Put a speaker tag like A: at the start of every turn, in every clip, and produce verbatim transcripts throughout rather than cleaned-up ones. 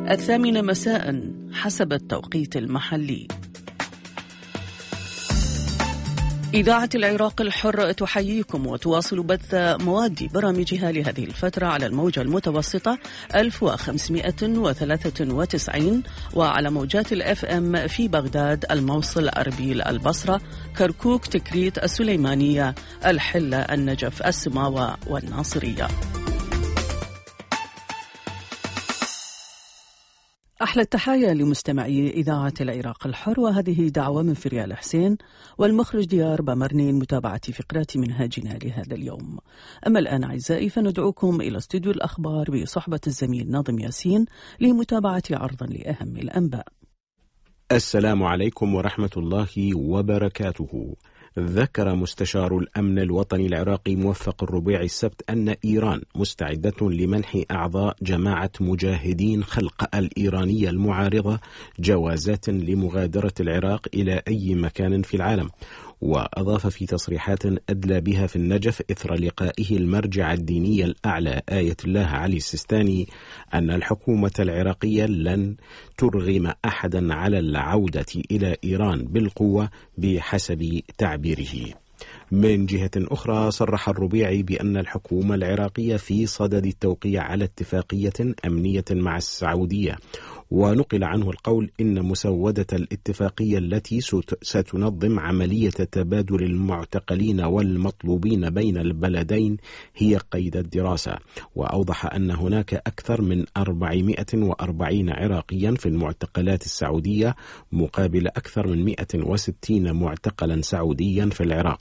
A: الثامنة مساء حسب التوقيت المحلي. إذاعة العراق الحر تحييكم وتواصل بث مواد برامجها لهذه الفترة على الموجة المتوسطة ألف وخمسمائة وثلاثة وتسعين وعلى موجات الأف أم في بغداد، الموصل، أربيل، البصرة، كركوك، تكريت، السليمانية، الحلة، النجف، السماوة والناصرية. أحلى التحايا لمستمعي إذاعة العراق الحر، وهذه دعوة من فريال حسين والمخرج ديار بامرنين متابعة فقرات منهاجنا لهذا اليوم. أما الآن أعزائي فندعوكم إلى استوديو الأخبار بصحبة الزميل ناظم ياسين لمتابعة عرضا لأهم الأنباء.
B: السلام عليكم ورحمة الله وبركاته. ذكر مستشار الأمن الوطني العراقي موفق الربيعي السبت أن إيران مستعدة لمنح أعضاء جماعة مجاهدين خلق الإيرانية المعارضة جوازات لمغادرة العراق إلى أي مكان في العالم. وأضاف في تصريحات أدلى بها في النجف إثر لقائه المرجع الديني الأعلى آية الله علي السيستاني أن الحكومة العراقية لن ترغم أحدا على العودة إلى إيران بالقوة بحسب تعبيره. من جهة أخرى صرح الربيعي بأن الحكومة العراقية في صدد التوقيع على اتفاقية أمنية مع السعودية، ونقل عنه القول إن مسودة الاتفاقية التي ستنظم عملية تبادل المعتقلين والمطلوبين بين البلدين هي قيد الدراسة. وأوضح أن هناك أكثر من أربعمائة وأربعين عراقيا في المعتقلات السعودية مقابل أكثر من مائة وستين معتقلا سعوديا في العراق.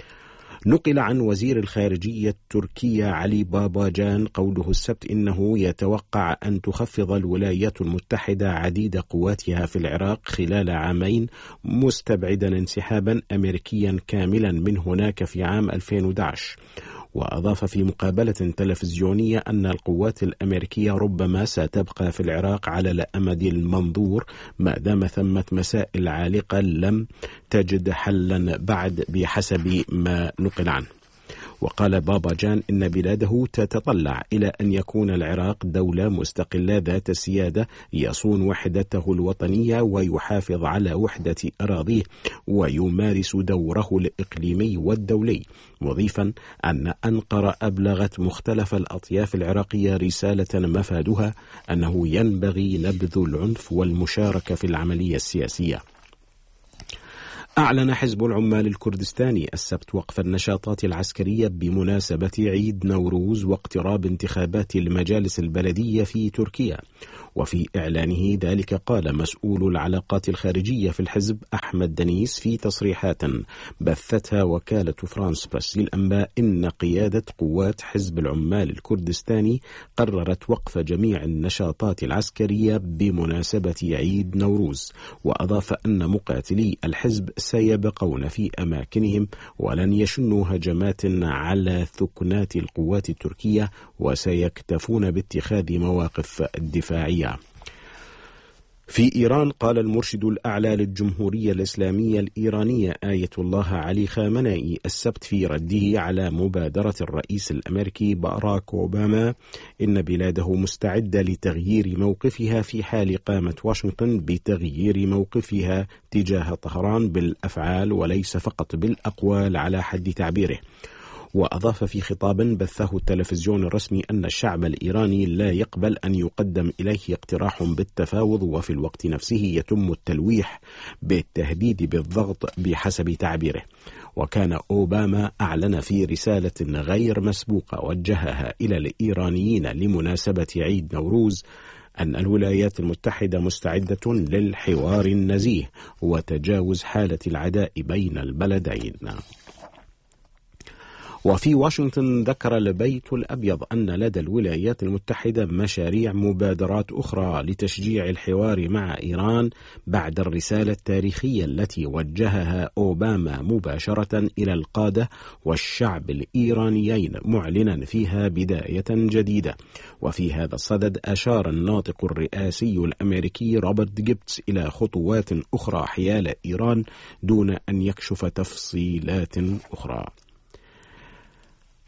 B: نقل عن وزير الخارجية التركية علي باباجان قوله السبت إنه يتوقع أن تخفض الولايات المتحدة عديد قواتها في العراق خلال عامين، مستبعدا انسحابا أمريكيا كاملا من هناك في عام ألفين وأحد عشر. وأضاف في مقابلة تلفزيونية أن القوات الأمريكية ربما ستبقى في العراق على الأمد المنظور ما دام ثمة مسائل عالقة لم تجد حلا بعد بحسب ما نقل عنه. وقال باباجان إن بلاده تتطلع إلى أن يكون العراق دولة مستقلة ذات سيادة يصون وحدته الوطنية ويحافظ على وحدة أراضيه ويمارس دوره الإقليمي والدولي، مضيفا أن أنقرة أبلغت مختلف الأطياف العراقية رسالة مفادها أنه ينبغي نبذ العنف والمشاركة في العملية السياسية. أعلن حزب العمال الكردستاني السبت وقف النشاطات العسكرية بمناسبة عيد نوروز واقتراب انتخابات المجالس البلدية في تركيا. وفي إعلانه ذلك قال مسؤول العلاقات الخارجية في الحزب أحمد دنيس في تصريحات بثتها وكالة فرانس بريس للأنباء إن قيادة قوات حزب العمال الكردستاني قررت وقف جميع النشاطات العسكرية بمناسبة عيد نوروز. وأضاف أن مقاتلي الحزب سيبقون في أماكنهم ولن يشنوا هجمات على ثكنات القوات التركية وسيكتفون باتخاذ مواقف دفاعية. في إيران قال المرشد الأعلى للجمهورية الإسلامية الإيرانية آية الله علي خامنئي السبت في رده على مبادرة الرئيس الأمريكي باراك أوباما إن بلاده مستعدة لتغيير موقفها في حال قامت واشنطن بتغيير موقفها تجاه طهران بالأفعال وليس فقط بالأقوال على حد تعبيره. وأضاف في خطاب بثه التلفزيون الرسمي أن الشعب الإيراني لا يقبل أن يقدم إليه اقتراح بالتفاوض وفي الوقت نفسه يتم التلويح بالتهديد بالضغط بحسب تعبيره. وكان أوباما أعلن في رسالة غير مسبوقة وجهها إلى الإيرانيين لمناسبة عيد نوروز أن الولايات المتحدة مستعدة للحوار النزيه وتجاوز حالة العداء بين البلدين. وفي واشنطن ذكر البيت الأبيض أن لدى الولايات المتحدة مشاريع مبادرات أخرى لتشجيع الحوار مع إيران بعد الرسالة التاريخية التي وجهها أوباما مباشرة إلى القادة والشعب الإيرانيين معلنا فيها بداية جديدة. وفي هذا الصدد أشار الناطق الرئاسي الأمريكي روبرت جيبتس إلى خطوات أخرى حيال إيران دون أن يكشف تفصيلات أخرى.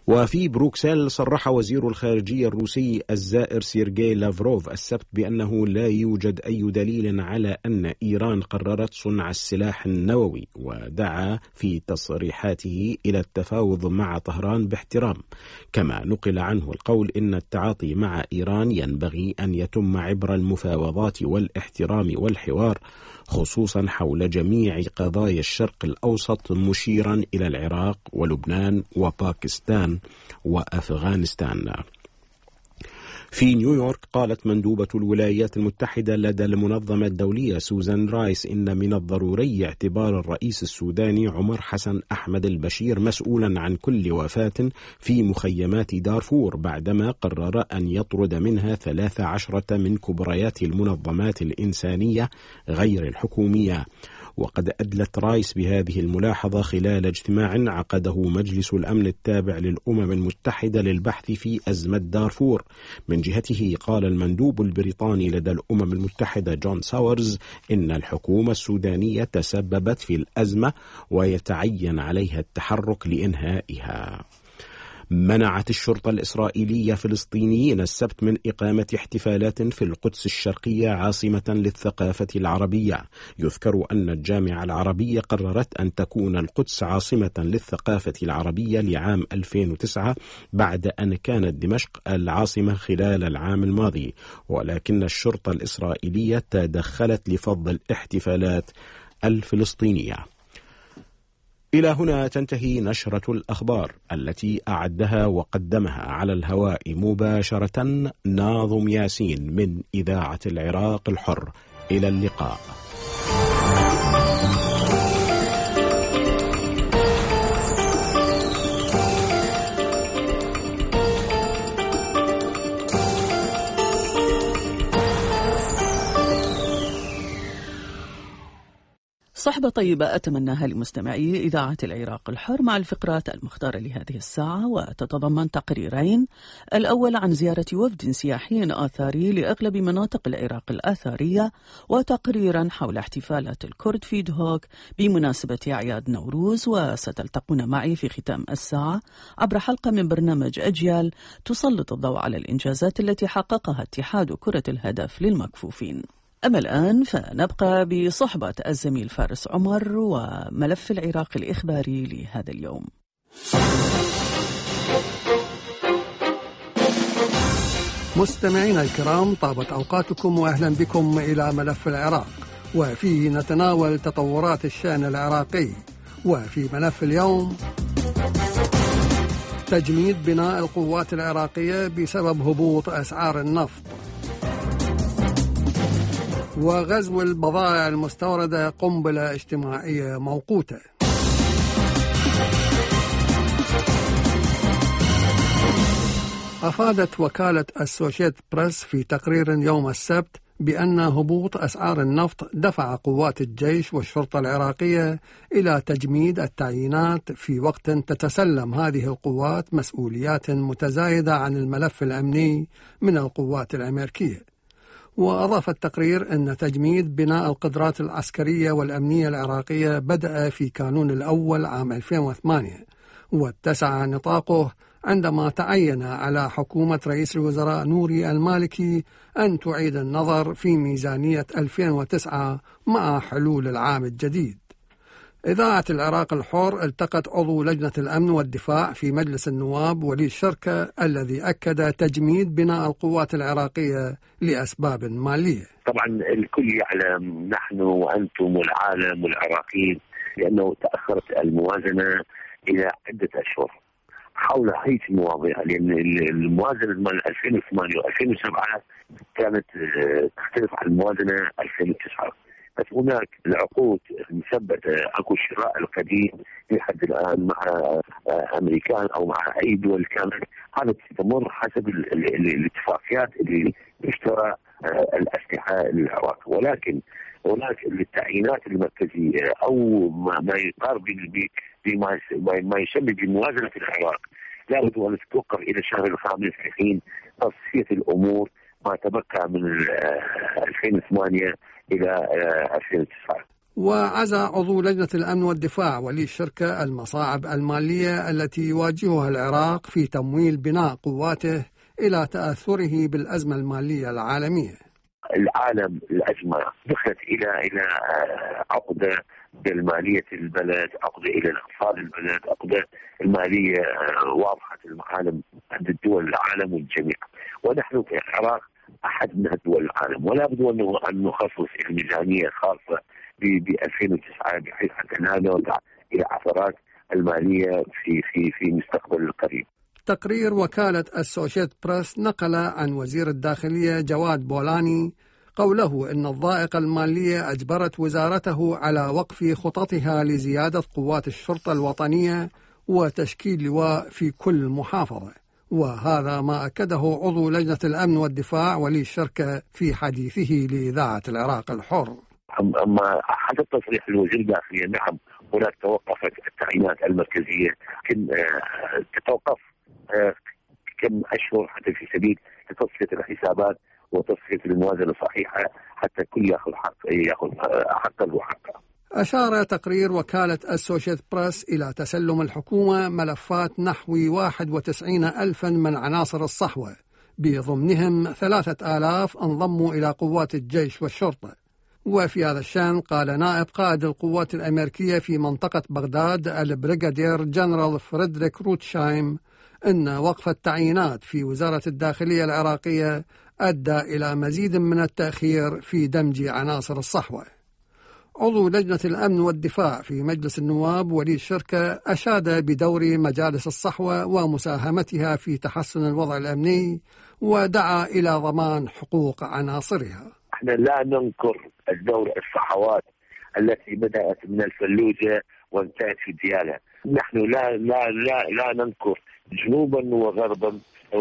B: وفي بروكسل صرح وزير الخارجية الروسي الزائر سيرجي لافروف السبت بأنه لا يوجد أي دليل على أن إيران قررت صنع السلاح النووي، ودعا في تصريحاته إلى التفاوض مع طهران باحترام. كما نقل عنه القول إن التعاطي مع إيران ينبغي أن يتم عبر المفاوضات والاحترام والحوار، خصوصا حول جميع قضايا الشرق الأوسط، مشيرا إلى العراق ولبنان وباكستان وأفغانستان. في نيويورك قالت مندوبة الولايات المتحدة لدى المنظمة الدولية سوزان رايس إن من الضروري اعتبار الرئيس السوداني عمر حسن أحمد البشير مسؤولا عن كل وفاة في مخيمات دارفور، بعدما قرر أن يطرد منها ثلاث عشرة من كبريات المنظمات الإنسانية غير الحكومية. وقد أدلت رايس بهذه الملاحظة خلال اجتماع عقده مجلس الأمن التابع للأمم المتحدة للبحث في أزمة دارفور. من جهته قال المندوب البريطاني لدى الأمم المتحدة جون ساورز إن الحكومة السودانية تسببت في الأزمة ويتعين عليها التحرك لإنهائها. منعت الشرطة الإسرائيلية فلسطينيين السبت من إقامة احتفالات في القدس الشرقية عاصمة للثقافة العربية. يذكر أن الجامعة العربية قررت أن تكون القدس عاصمة للثقافة العربية لعام ألفين وتسعة بعد أن كانت دمشق العاصمة خلال العام الماضي، ولكن الشرطة الإسرائيلية تدخلت لفض الاحتفالات الفلسطينية. إلى هنا تنتهي نشرة الأخبار التي أعدها وقدمها على الهواء مباشرة ناظم ياسين من إذاعة العراق الحر. إلى اللقاء.
A: صحبة طيبة أتمناها لمستمعي إذاعة العراق الحر مع الفقرات المختارة لهذه الساعة، وتتضمن تقريرين: الأول عن زيارة وفد سياحي آثاري لأغلب مناطق العراق الآثارية، وتقريرا حول احتفالات الكرد في دهوك بمناسبة أعياد نوروز. وستلتقون معي في ختام الساعة عبر حلقة من برنامج أجيال تسلط الضوء على الإنجازات التي حققها اتحاد كرة الهدف للمكفوفين. أما الآن فنبقى بصحبة الزميل فارس عمر وملف العراق الإخباري لهذا اليوم.
C: مستمعينا الكرام، طابت أوقاتكم وأهلا بكم إلى ملف العراق، وفيه نتناول تطورات الشأن العراقي. وفي ملف اليوم: تجميد بناء القوات العراقية بسبب هبوط أسعار النفط، وغزو البضائع المستوردة قنبلة اجتماعية موقوتة. أفادت وكالة أسوشيت بريس في تقرير يوم السبت بأن هبوط أسعار النفط دفع قوات الجيش والشرطة العراقية إلى تجميد التعيينات في وقت تتسلم هذه القوات مسؤوليات متزايدة عن الملف الأمني من القوات الأمريكية. وأضاف التقرير أن تجميد بناء القدرات العسكرية والأمنية العراقية بدأ في كانون الأول عام ألفين وثمانية، واتسع نطاقه عندما تعين على حكومة رئيس الوزراء نوري المالكي أن تعيد النظر في ميزانية ألفين وتسعة مع حلول العام الجديد. إذاعة العراق الحر التقت عضو لجنة الأمن والدفاع في مجلس النواب ولي الشركة الذي أكد تجميد بناء القوات العراقية لأسباب مالية.
D: طبعا الكل يعلم، نحن وأنتم والعالم والعراقيين، لأنه تأخرت الموازنة إلى عدة أشهر حول هذه المواضيع، لأن الموازنة مال ألفين وثمانية وألفين وسبعة كانت تختلف عن الموازنة ألفين وتسعة. بس هناك العقود مثبتة، اكو شراء القديم لحد الان مع امريكان او مع اي دول كانت، هذا تستمر حسب الاتفاقيات اللي اشترى الاسلحه للعراق. ولكن هناك التعيينات المركزيه او ما يقارب بما ما يسمى بموازنه العراق لابد ان تتوقف الى الشهر الخامس في حين تصفيه الامور ما تبقى من ألفين وثمانية إلى ألفين وتسعة.
C: وعزى عضو لجنة الأمن والدفاع ولي الشركة المصاعب المالية التي يواجهها العراق في تمويل بناء قواته إلى تأثره بالأزمة المالية العالمية.
D: العالم الأزمة دخلت إلى إلى عقدة المالية البلد، عقدة إلى الاقتصاد البلد، عقدة المالية واضحة المعالم عند الدول العالم والجميع، ونحن في العراق أحد من دول العالم، ولا بد أن نخصص الميزانية خاصة ب ألفين وتسعة بحيث حتى لا نرجع إلى عثرات المالية في في في المستقبل القريب.
C: تقرير وكالة أسوشيت بريس نقل عن وزير الداخلية جواد بولاني قوله إن الضائقة المالية أجبرت وزارته على وقف خططها لزيادة قوات الشرطة الوطنية وتشكيل لواء في كل محافظة، وهذا ما أكده عضو لجنة الأمن والدفاع ولي الشركة في حديثه لإذاعة العراق الحر.
D: أما حسب تصريح الوزير الداخلية نعم هناك توقفت التعيينات المركزية، لكن تتوقف كم أشهر حتى في سبيل تصفية الحسابات وتصفية الموازنة صحيحة حتى كل يأخذ حق يأخذ حقه وحقه.
C: أشار تقرير وكالة أسوشيت بريس إلى تسلم الحكومة ملفات نحو واحد وتسعين ألفا من عناصر الصحوة، بضمنهم ثلاثة آلاف انضموا إلى قوات الجيش والشرطة. وفي هذا الشأن قال نائب قائد القوات الأمريكية في منطقة بغداد البريغادير جنرال فريدريك روتشايم أن وقف التعيينات في وزارة الداخلية العراقية أدى إلى مزيد من التأخير في دمج عناصر الصحوة. عضو لجنة الأمن والدفاع في مجلس النواب ولي الشركة أشاد بدور مجالس الصحوة ومساهمتها في تحسن الوضع الأمني، ودعا إلى ضمان حقوق عناصرها.
D: احنا لا ننكر الدور الصحوات التي بدأت من الفلوجة وانتهت في ديالى، نحن لا لا لا لا ننكر جنوبا وغربا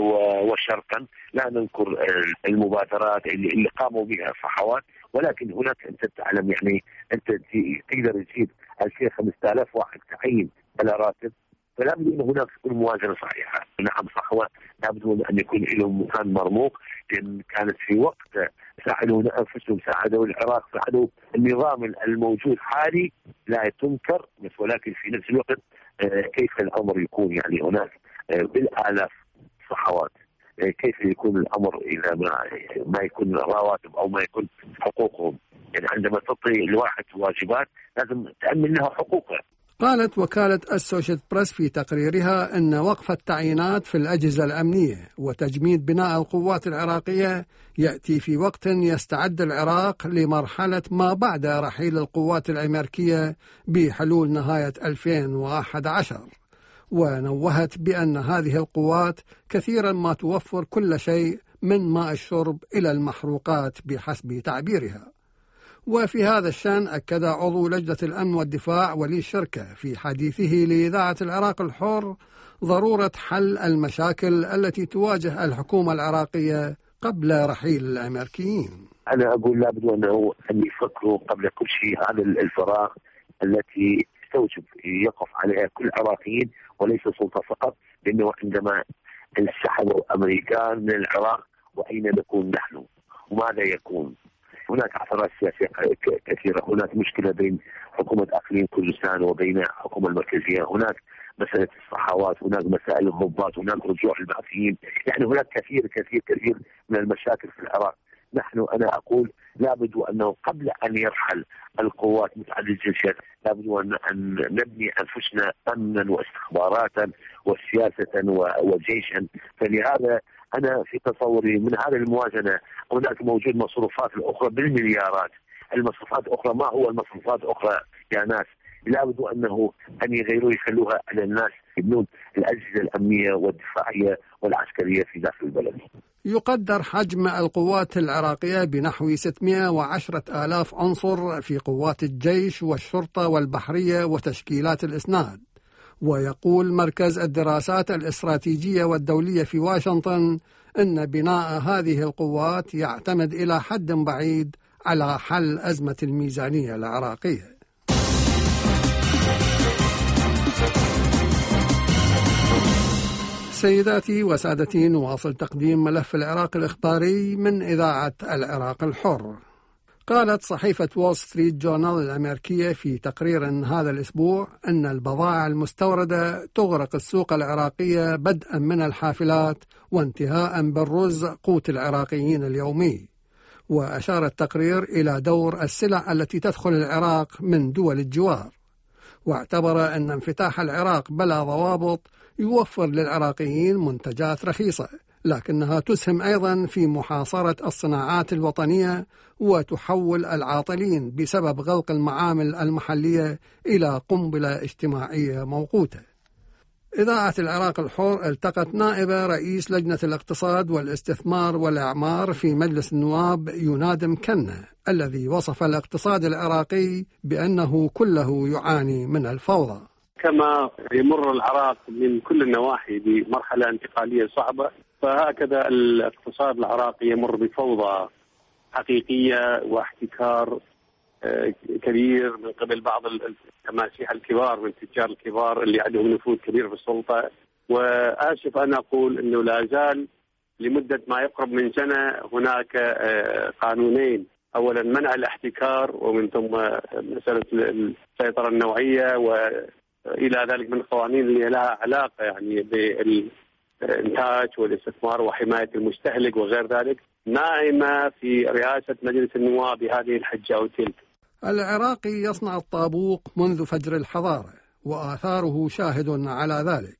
D: وشرقا، لا ننكر المبادرات اللي, اللي قاموا بها الصحوات، ولكن هناك انت تعلم يعني انت تقدر تجيب ألفين خمسة آلاف واحد تعين على راتب، فلا بد ان هناك تكون موازنه صحيحه. نعم صحوه لا بد ان يكون لهم مكان مرموق، لان كانت في وقت ساعدوا انفسهم، ساعدوا العراق، ساعدوا النظام الموجود حالي لا تنكر، بس ولكن في نفس الوقت كيف الامر يكون يعني هناك بالالاف صحوات، كيف يكون الامر اذا ما ما يكون رواتب او ما يكون حقوقهم، يعني عندما تعطي الواحد واجبات لازم تامن له حقوقه.
C: قالت وكالة أسوشيت بريس في تقريرها أن وقف التعيينات في الأجهزة الأمنية وتجميد بناء القوات العراقية يأتي في وقت يستعد العراق لمرحلة ما بعد رحيل القوات الأمريكية بحلول نهاية ألفين وأحد عشر، ونوهت بأن هذه القوات كثيرا ما توفر كل شيء من ماء الشرب إلى المحروقات بحسب تعبيرها. وفي هذا الشأن أكد عضو لجنة الأمن والدفاع ولي الشركة في حديثه لإذاعة العراق الحر ضرورة حل المشاكل التي تواجه الحكومة العراقية قبل رحيل الأمريكيين.
D: أنا أقول لابد أنه أن يفكروا قبل كل شيء هذا الفراغ التي تستوجب يقف عليها كل العراقيين وليس سلطة فقط، لأنه عندما انسحبوا الأمريكان من العراق وأين نكون نحن وماذا يكون؟ هناك عثرات سياسية كثيرة، هناك مشكلة بين حكومة أقليم كردستان وبين الحكومة المركزية، هناك مسألة الصحوات، هناك مسائل الضباط، هناك رجوع البعثيين، يعني هناك كثير كثير كثير من المشاكل في العراق. نحن أنا أقول لابد أنه قبل أن يرحل القوات متعددة الجنسيات لابد أن نبني أنفسنا أمنا واستخباراتا وسياسة وجيشا. فلهذا أنا في تصوري من هذه الموازنة هناك موجود مصروفات الأخرى بالمليارات، المصروفات الأخرى ما هو المصروفات الأخرى يا ناس؟ لابد أنه أن يغيروا يخلوها على الناس يبنون الأجهزة الأمنية والدفاعية والعسكرية في داخل البلد.
C: يقدر حجم القوات العراقية بنحو ستمائة وعشرة آلاف عنصر في قوات الجيش والشرطة والبحرية وتشكيلات الإسناد. ويقول مركز الدراسات الاستراتيجية والدولية في واشنطن إن بناء هذه القوات يعتمد إلى حد بعيد على حل أزمة الميزانية العراقية. سيداتي وسادتي، نواصل تقديم ملف العراق الإخباري من إذاعة العراق الحر. قالت صحيفة وول ستريت جورنال الأمريكية في تقرير هذا الأسبوع أن البضائع المستوردة تغرق السوق العراقية بدءا من الحافلات وانتهاء بالرز قوت العراقيين اليومي. وأشار التقرير إلى دور السلع التي تدخل العراق من دول الجوار، واعتبر أن انفتاح العراق بلا ضوابط يوفر للعراقيين منتجات رخيصة، لكنها تسهم أيضا في محاصرة الصناعات الوطنية وتحول العاطلين بسبب غلق المعامل المحلية إلى قنبلة اجتماعية موقوتة. إذاعة العراق الحر التقت نائبة رئيس لجنة الاقتصاد والاستثمار والإعمار في مجلس النواب ينادم كنة، الذي وصف الاقتصاد العراقي بأنه كله يعاني من الفوضى.
E: كما يمر العراق من كل النواحي بمرحلة انتقالية صعبة، فهكذا الاقتصاد العراقي يمر بفوضى حقيقية واحتكار كبير من قبل بعض التماسيح الكبار من التجار الكبار اللي عندهم نفوذ كبير في السلطة. وآسف أن أقول أنه لا زال لمدة ما يقرب من سنة هناك قانونين، أولا منع الاحتكار ومن ثم مسألة السيطرة النوعية، وإلى ذلك من قوانين اللي لها علاقة يعني بالإنتاج والاستثمار وحماية المستهلك وغير ذلك، نائمة في رئاسة مجلس النواب بهذه الحجة أو تلك.
C: العراقي يصنع الطابوق منذ فجر الحضارة، وآثاره شاهد على ذلك.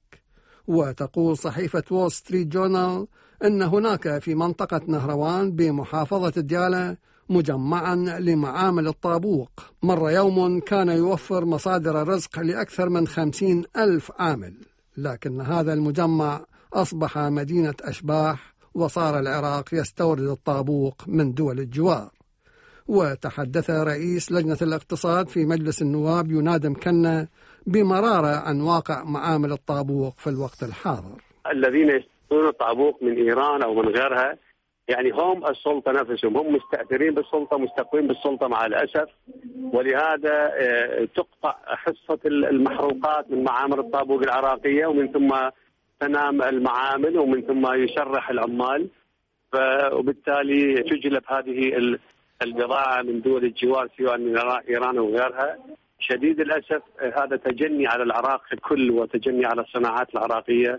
C: وتقول صحيفة وول ستريت جورنال أن هناك في منطقة نهروان بمحافظة الديالى مجمعا لمعامل الطابوق مر يوم كان يوفر مصادر الرزق لأكثر من خمسين ألف عامل، لكن هذا المجمع أصبح مدينة أشباح، وصار العراق يستورد الطابوق من دول الجوار. وتحدث رئيس لجنة الاقتصاد في مجلس النواب ينادم كنة بمرارة عن واقع معامل الطابوق في الوقت الحاضر.
E: الذين يشترون الطابوق من إيران أو من غيرها يعني هم السلطة نفسهم، هم مستأثرين بالسلطة، مستقوين بالسلطة مع الأسف، ولهذا تقطع حصة المحروقات من معامل الطابوق العراقية، ومن ثم تنام المعامل، ومن ثم يشرح العمال، وبالتالي تجلب هذه البضاعة من دول الجوار سواء من إيران أو غيرها. شديد الأسف هذا تجني على العراق ككل وتجني على الصناعات العراقية،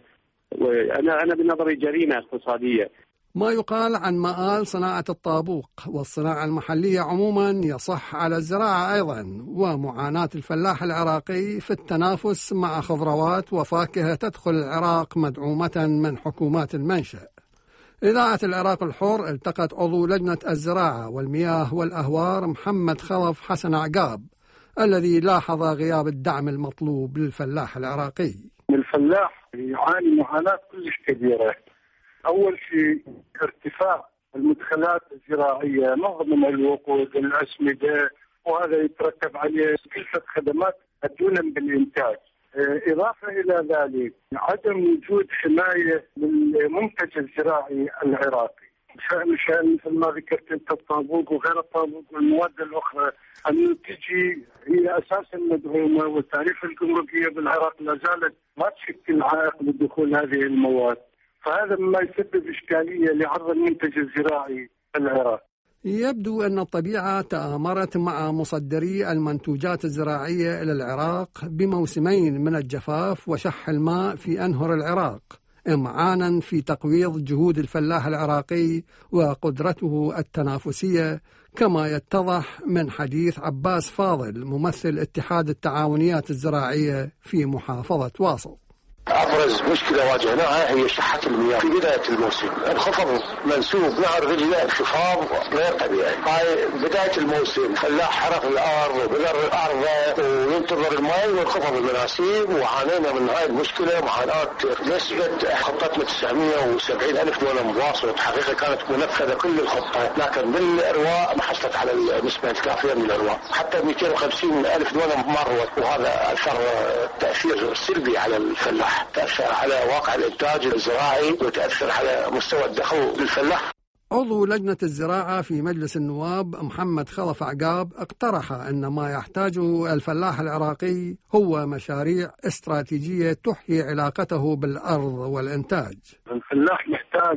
E: وأنا أنا بنظري جريمة اقتصادية.
C: ما يقال عن مآل صناعة الطابوق والصناعة المحلية عموما يصح على الزراعة أيضا، ومعاناة الفلاح العراقي في التنافس مع خضروات وفاكهة تدخل العراق مدعومة من حكومات المنشأ. إذاعة العراق الحر التقت عضو لجنة الزراعة والمياه والأهوار محمد خلف حسن عقاب، الذي لاحظ غياب الدعم المطلوب للفلاح العراقي.
F: الفلاح يعاني معاناة كلش كبيرة. أول شيء ارتفاع المدخلات الزراعية، نظم الوقود، الأسمدة، وهذا يترتب عليه كلفة خدمات الدون بالإنتاج. إضافة إلى ذلك عدم وجود حماية للمنتج الزراعي العراقي، شأن شأن مثل ما ذكرت أنت الطابوق وغير الطابوق والمواد الأخرى أن تجي هي أساسا مدعومة، والتعريف الجمركية بالعراق لا زالت ما تشكل عائق لدخول هذه المواد، فهذا ما يسبب إشكالية لعرض المنتج الزراعي العراقي.
C: يبدو أن الطبيعة تآمرت مع مصدري المنتوجات الزراعية إلى العراق بموسمين من الجفاف وشح الماء في أنهر العراق، إمعانا في تقويض جهود الفلاح العراقي وقدرته التنافسية، كما يتضح من حديث عباس فاضل ممثل اتحاد التعاونيات الزراعية في محافظة واسط.
G: أبرز مشكلة واجهناها هي شحة المياه في بداية الموسم، انخفض منسوب نهر دجلة بشفاف غير طبيعي. هاي بداية الموسم فلاح حرق الأرض وبذر الأرض وينتظر الماء وانخفض المناسيب، وعانينا من هاي المشكلة معاناة. نسبة خطتنا تسعمئة وسبعين ألف دولار مواصلة، حقيقة كانت منفذة كل الخطة، لكن بالإرواء ما حصلت على النسبة الكافية من الإرواء، حتى مئتين وخمسين ألف دولار مرت، وهذا أثر تأثير سلبي على الفلاح، تأثر على واقع الإنتاج الزراعي وتأثر على مستوى الدخل للفلاح.
C: عضو لجنة الزراعة في مجلس النواب محمد خلف عقاب اقترح أن ما يحتاجه الفلاح العراقي هو مشاريع استراتيجية تحيي علاقته بالأرض والإنتاج.
F: الفلاح محتاج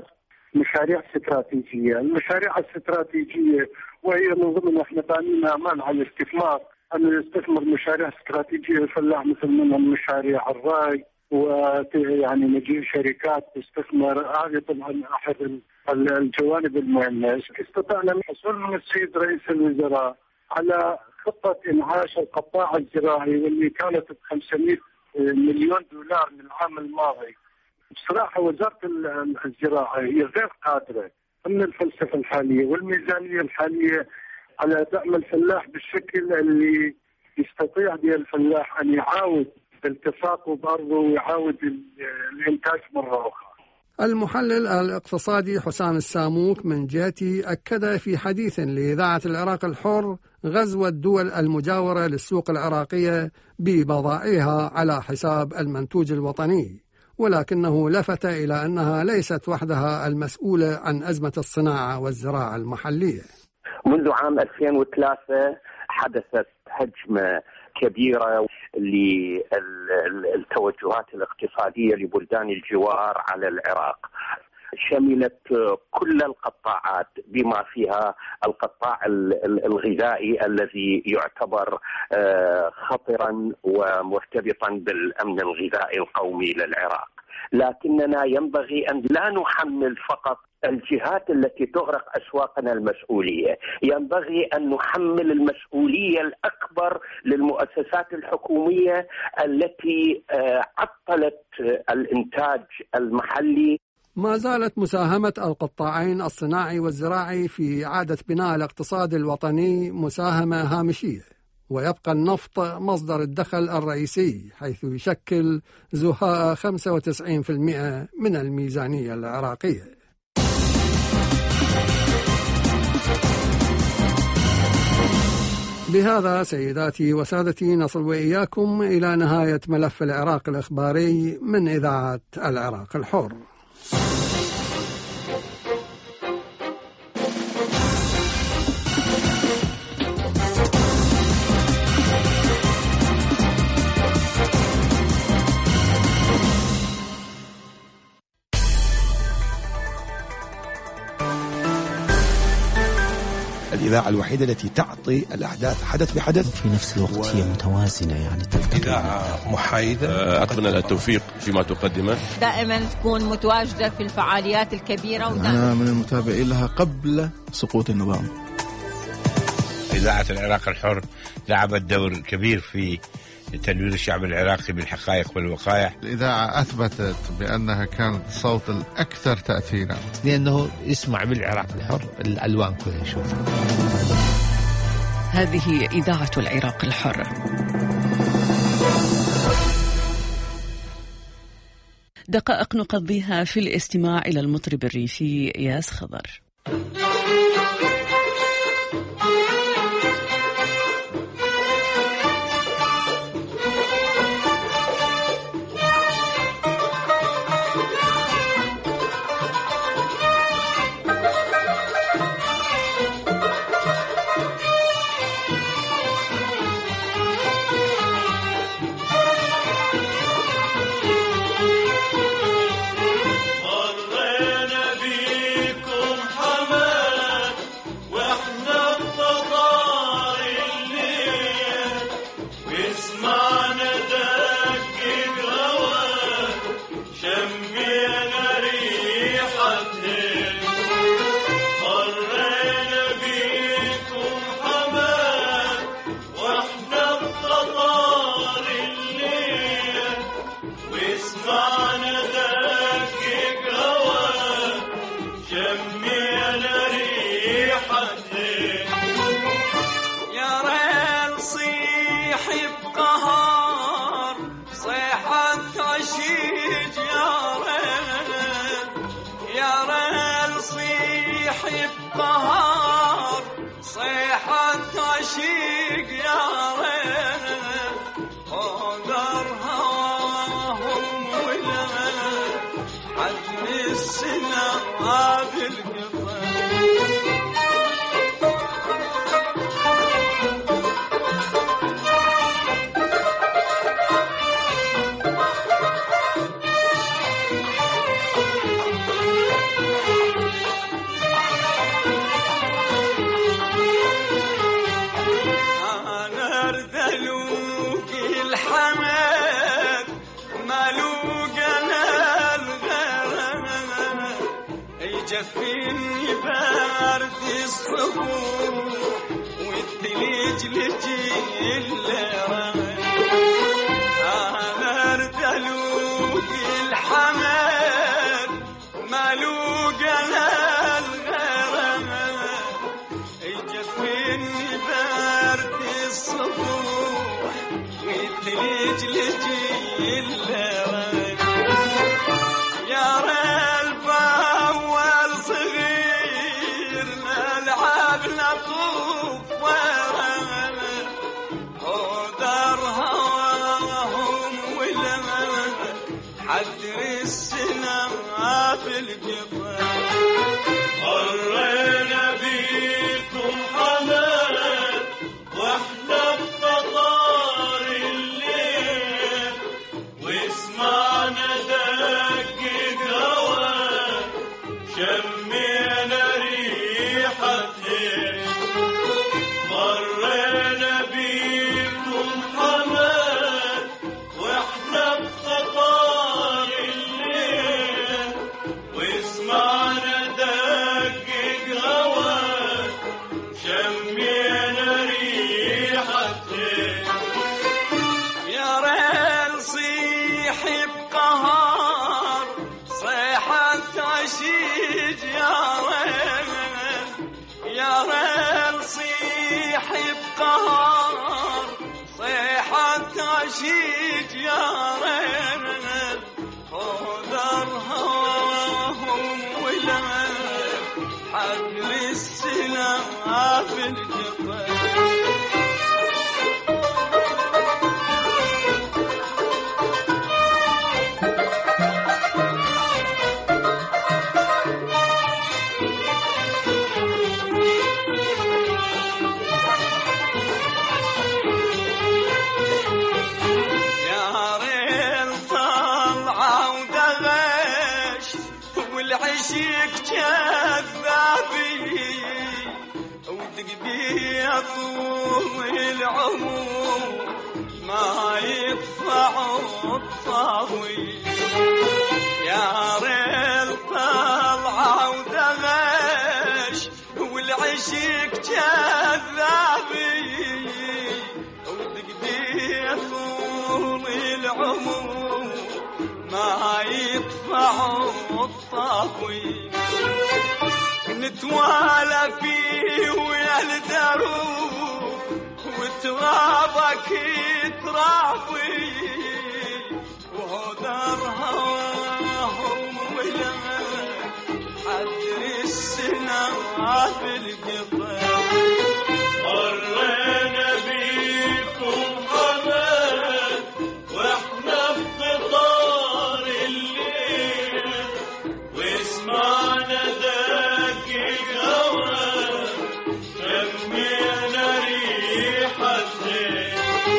F: مشاريع استراتيجية. المشاريع الاستراتيجية وهي من ضمن احنا بانينا امان على الاستثمار، انه يستثمر مشاريع استراتيجية الفلاح، مثل منهم مشاريع الري، ويعني نجي شركات تستثمر. هذه طبعا احد الجوانب المهمة. استطعنا الحصول من السيد رئيس الوزراء على خطة انعاش القطاع الزراعي، واللي كانت ب خمسمائة مليون دولار من العام الماضي. بصراحة وزارة الزراعة هي غير قادرة من الفلسفة الحالية والميزانية الحالية على دعم الفلاح بالشكل اللي يستطيع به الفلاح أن يعاود التصاقه بأرضه ويعاود الإنتاج مرة أخرى.
C: المحلل الاقتصادي حسام الساموك من جهته أكد في حديث لإذاعة العراق الحر غزو الدول المجاورة للسوق العراقية ببضائعها على حساب المنتوج الوطني، ولكنه لفت إلى أنها ليست وحدها المسؤولة عن أزمة الصناعة والزراعة المحلية.
D: منذ عام ألفين وثلاثة حدثت هجمة كبيرة للتوجهات الاقتصادية لبلدان الجوار على العراق، شملت كل القطاعات بما فيها القطاع الغذائي الذي يعتبر خطرا ومرتبطا بالأمن الغذائي القومي للعراق. لكننا ينبغي أن لا نحمل فقط الجهات التي تغرق أسواقنا المسؤولية، ينبغي أن نحمل المسؤولية الأكبر للمؤسسات الحكومية التي عطلت الإنتاج المحلي.
C: ما زالت مساهمة القطاعين الصناعي والزراعي في إعادة بناء الاقتصاد الوطني مساهمة هامشية، ويبقى النفط مصدر الدخل الرئيسي، حيث يشكل زهاء خمسة وتسعين بالمئة من الميزانية العراقية. بهذا سيداتي وسادتي نصل وإياكم إلى نهاية ملف العراق الإخباري من إذاعة العراق الحر.
H: الإذاعة الوحيدة التي تعطي الأحداث حدث بحدث،
I: في نفس الوقت و... هي متوازنة، يعني
H: إذاعة محايدة.
J: أتمنى التوفيق فيما تقدمه،
K: دائما تكون متواجدة في الفعاليات الكبيرة.
L: أنا من المتابعين لها قبل سقوط النظام.
M: إذاعة العراق الحر لعبت دور كبير في تنوير الشعب العراقي بالحقائق والوقائع.
L: الإذاعة أثبتت بأنها كانت الصوت الأكثر تأثيرا،
I: لأنه يسمع بالعراق الحر الألوان كلها يشوفها.
A: هذه إذاعة العراق الحر. دقائق نقضيها في الاستماع إلى المطرب الريفي ياس خضر.
N: يجفني برد الصبح والثلج لجي الليل أنا ردلوق الحمل مالوق أنا الغرام يجفني برد الصبح والثلج لجي الليل يا رب أول صغير نلعب نطوف ورا ودار هواهم ولما حدر السنة في القطر مرينا بيكم حمل واحنا بقطار الليل واسمعنا دق هوا شمينا ريحة ليل مرينا بيكم حمل واحنا بقطار الليل واسمعنا دق هوا شمينا ريحة ليل يا ريل صيح بقهر صيحة عشيج يا ريل يا ريل صيح بقهر صيحة عشيج يا ريل ودار هواهم ولما حقل السلام في القطر والعشق كذابي وتقبي طول العمر ما يدفع الطاوي يا ريل طلعة ودغش والعشق كذابي وتقبي طول العمر ما يدفع الطاوي نتوالى فيه ويا الدروب وترابك يترابي وهدر هواهم ويا حدر السنة في القطر مرينا بيكم حمل واحنا بقطار الليل واسمعنا دق هوا شمينا ريحة ليل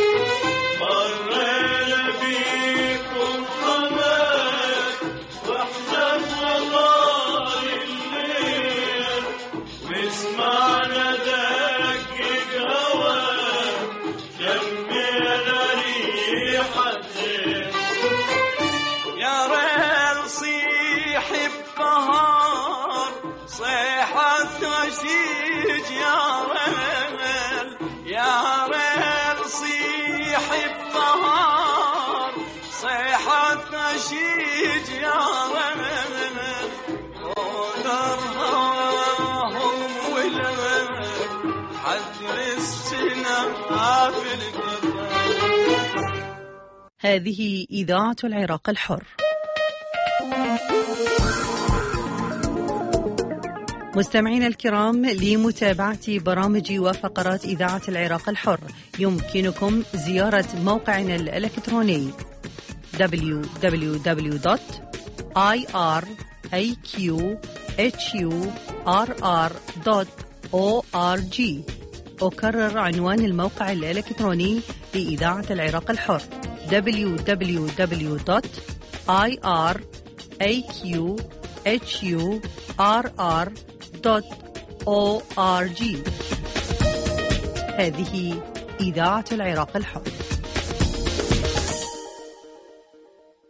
N: مرينا بيكم حمل واحنا بقطار الليل واسمعنا دق هوا شمينا ريحة ليل يا ريل صيح بقهر صيحة عشيج يا ريل يا ريل صيح بقهر صيحة عشيج يا ريل ودار هواهم ولما حدر السنة في القطر.
A: هذه إذاعة العراق الحر. مستمعينا الكرام، لمتابعة برامج وفقرات إذاعة العراق الحر يمكنكم زيارة موقعنا الإلكتروني دبليو دبليو دبليو دوت آي آر إيه كيو إتش يو آر آر دوت أو آر جي. أكرر عنوان الموقع الإلكتروني لإذاعة العراق الحر دبليو دبليو دبليو دوت آي آر إيه كيو إتش يو آر آر دوت أو آر جي. هذه إذاعة العراق الحر.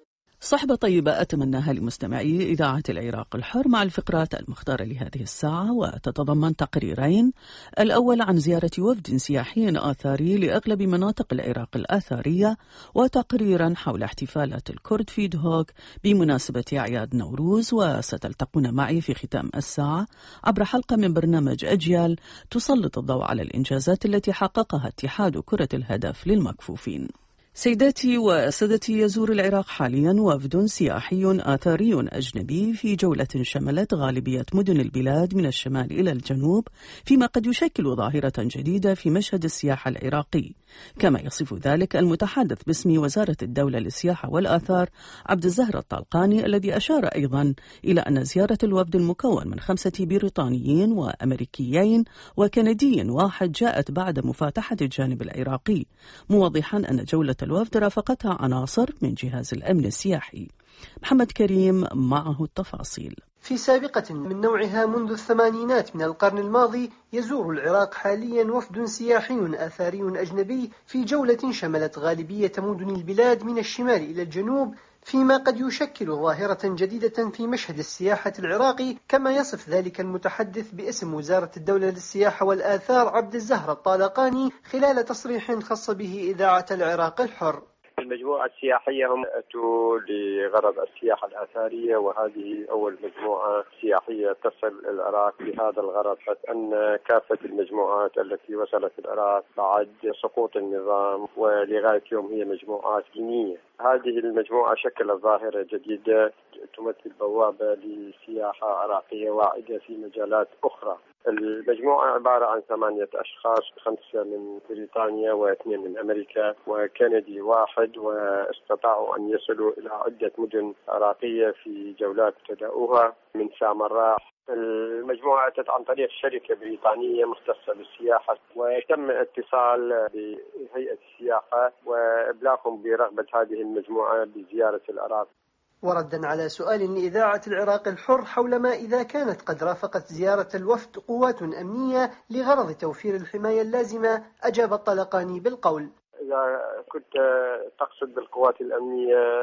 A: صحبة طيبة أتمناها لمستمعي إذاعة العراق الحر مع الفقرات المختارة لهذه الساعة، وتتضمن تقريرين: الأول عن زيارة وفد سياحي آثاري لأغلب مناطق العراق الآثارية، وتقريرا حول احتفالات الكرد في دهوك بمناسبة أعياد نوروز. وستلتقون معي في ختام الساعة عبر حلقة من برنامج أجيال تسلط الضوء على الإنجازات التي حققها اتحاد كرة الهدف للمكفوفين. سيداتي وسادتي، يزور العراق حاليا وفد سياحي آثاري أجنبي في جولة شملت غالبية مدن البلاد من الشمال إلى الجنوب، فيما قد يشكل ظاهرة جديدة في مشهد السياحة العراقي، كما يصف ذلك المتحدث باسم وزارة الدولة للسياحة والآثار عبد الزهر الطلقاني، الذي أشار أيضا إلى أن زيارة الوفد المكون من خمسة بريطانيين وأمريكيين وكندي واحد جاءت بعد مفاتحة الجانب العراقي، موضحا أن جولة الوفد رافقتها عناصر من جهاز الأمن السياحي. محمد كريم معه التفاصيل.
O: في سابقة من نوعها منذ الثمانينات من القرن الماضي، يزور العراق حاليا وفد سياحي آثاري أجنبي في جولة شملت غالبية مدن البلاد من الشمال إلى الجنوب، فيما قد يشكل ظاهرة جديدة في مشهد السياحة العراقي، كما يصف ذلك المتحدث باسم وزارة الدولة للسياحة والآثار عبد الزهر الطالقاني خلال تصريح خاص به إذاعة العراق الحر.
P: المجموعة السياحية هم أتوا لغرض السياحة الآثارية، وهذه أول مجموعة سياحية تصل العراق بهذا الغرض، أن كافة المجموعات التي وصلت العراق بعد سقوط النظام ولغاية يوم هي مجموعات دينية. هذه المجموعة شكلت ظاهرة جديدة تمثل بوابة لسياحة عراقية واعدة في مجالات أخرى. المجموعة عبارة عن ثمانية أشخاص، خمسة من بريطانيا واثنين من أمريكا وكندي واحد، واستطاعوا أن يصلوا إلى عدة مدن عراقية في جولات ابتدأوها من سامراء. المجموعة أتت عن طريق شركة بريطانية مختصة بالسياحة، وتم اتصال بهيئة السياحة وإبلاغهم برغبة هذه المجموعة بزيارة العراق.
O: وردا على سؤال لإذاعة العراق الحر حول ما إذا كانت قد رافقت زيارة الوفد قوات أمنية لغرض توفير الحماية اللازمة، أجاب الطلقاني بالقول:
P: إذا كنت تقصد بالقوات الأمنية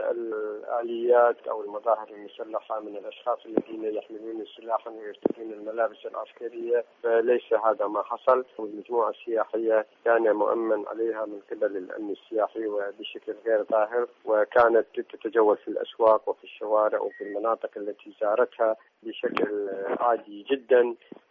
P: الآليات أو المظاهر المسلحة من الأشخاص الذين يحملون سلاحا ويرتدون الملابس العسكرية، فليس هذا ما حصل. والمجموعة السياحية كان مؤمن عليها من قبل الأمن السياحي وبشكل غير ظاهر، وكانت تتجول في الأسواق وفي الشوارع وفي المناطق التي زارتها بشكل عادي جدا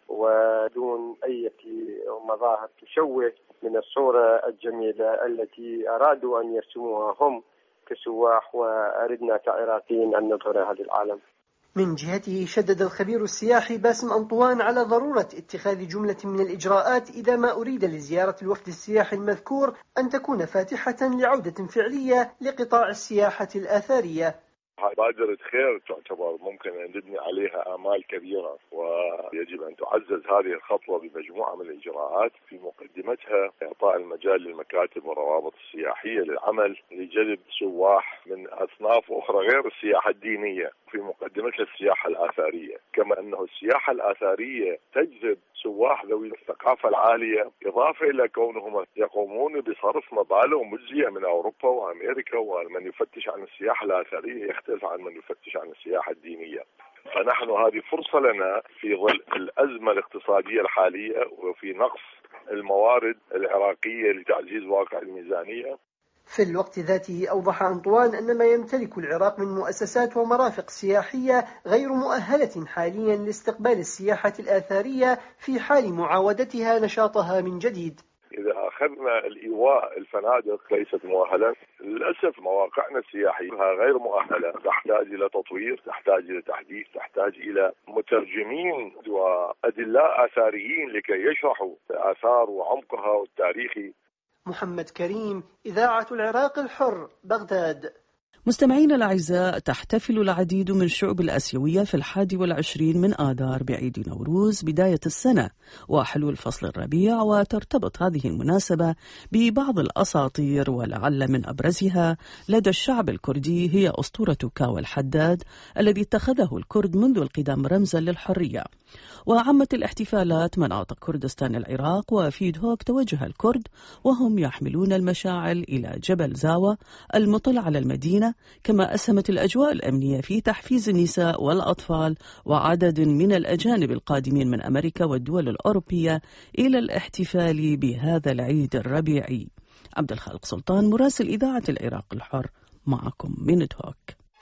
P: ودون أي مظاهر تشوه من الصورة الجميلة التي أرادوا أن يرسموها هم كسواح وأردنا كعراقيين أن نظهر هذا العالم.
O: من جهته شدد الخبير السياحي باسم أنطوان على ضرورة اتخاذ جملة من الإجراءات إذا ما أريد لزيارة الوفد السياحي المذكور أن تكون فاتحة لعودة فعلية لقطاع السياحة الآثارية.
Q: بادرة خير تعتبر ممكن أن نبني عليها آمال كبيرة، ويجب أن تعزز هذه الخطوة بمجموعة من الإجراءات، في مقدمتها إعطاء المجال للمكاتب والروابط السياحية للعمل لجذب سواح من أصناف أخرى غير السياحة الدينية، في مقدمتها السياحة الآثارية، كما أنه السياحة الآثارية تجذب سواح ذوي الثقافة العالية، إضافة إلى كونهم يقومون بصرف مبالغ مجزية من أوروبا وأمريكا، ومن يفتش عن السياحة الآثارية يختلف عن من يفتش عن السياحة الدينية. فنحن هذه فرصة لنا في ظل الأزمة الاقتصادية الحالية وفي نقص الموارد العراقية لتعزيز واقع الميزانية.
O: في الوقت ذاته أوضح أنطوان أن ما يمتلك العراق من مؤسسات ومرافق سياحية غير مؤهلة حاليا لاستقبال السياحة الآثارية في حال معاودتها نشاطها من جديد.
Q: إذا أخذنا الإيواء، الفنادق ليست مؤهلة للأسف، مواقعنا السياحية غير مؤهلة، تحتاج إلى تطوير، تحتاج إلى تحديث، تحتاج إلى مترجمين وأدلاء آثاريين لكي يشرحوا الآثار وعمقها والتاريخي.
O: محمد كريم، إذاعة العراق الحر، بغداد.
A: مستمعينا الأعزاء، تحتفل العديد من الشعوب الآسيوية في الحادي والعشرين من آذار بعيد نوروز بداية السنة وحلول فصل الربيع، وترتبط هذه المناسبة ببعض الأساطير، ولعل من أبرزها لدى الشعب الكردي هي أسطورة كاوى الحداد الذي اتخذه الكرد منذ القدم رمزا للحرية. وعمت الاحتفالات مناطق كردستان العراق، وفي دهوك توجه الكرد وهم يحملون المشاعل إلى جبل زاوى المطل على المدينة، كما أسهمت الأجواء الأمنية في تحفيز النساء والأطفال وعدد من الأجانب القادمين من أمريكا والدول الأوروبية إلى الاحتفال بهذا العيد الربيعي. عبد الخالق سلطان مراسل إذاعة العراق الحر معكم من دهوك.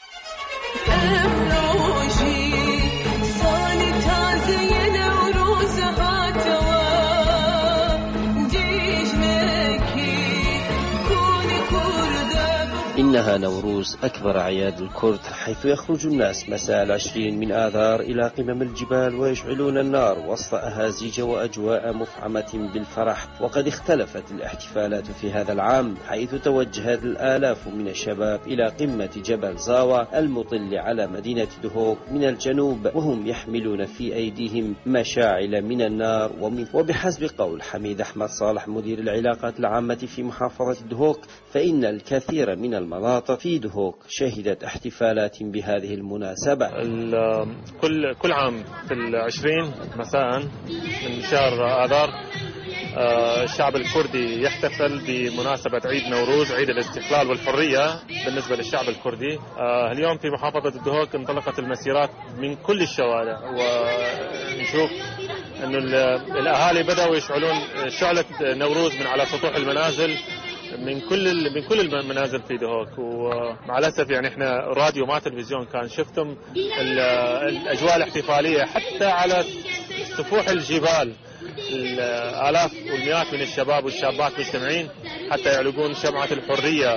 R: إنها نوروز أكبر أعياد الكرد، حيث يخرج الناس مساء العشرين من آذار إلى قمم الجبال ويشعلون النار وسط أهازيج وأجواء مفعمة بالفرح. وقد اختلفت الاحتفالات في هذا العام، حيث توجهت الآلاف من الشباب إلى قمة جبل زاوى المطل على مدينة دهوك من الجنوب، وهم يحملون في أيديهم مشاعل من النار. وبحسب قول حميد أحمد صالح مدير العلاقات العامة في محافظة دهوك، فإن الكثير من المناطق في دهوك شهدت احتفالات بهذه المناسبة.
S: كل كل عام في العشرين مساء من شهر آذار الشعب الكردي يحتفل بمناسبة عيد نوروز، عيد الاستقلال والحرية بالنسبة للشعب الكردي. اليوم في محافظة دهوك انطلقت المسيرات من كل الشوارع، ونشوف أن الأهالي بدأوا يشعلون شعلة نوروز من على سطوح المنازل من كل من كل المنازل في دهوك. ومع الاسف يعني احنا راديو ما تلفزيون كان شفتم الاجواء الاحتفاليه حتى على سفوح الجبال، الالاف والمئات من الشباب والشابات مجتمعين حتى يعلقون شمعة الحرية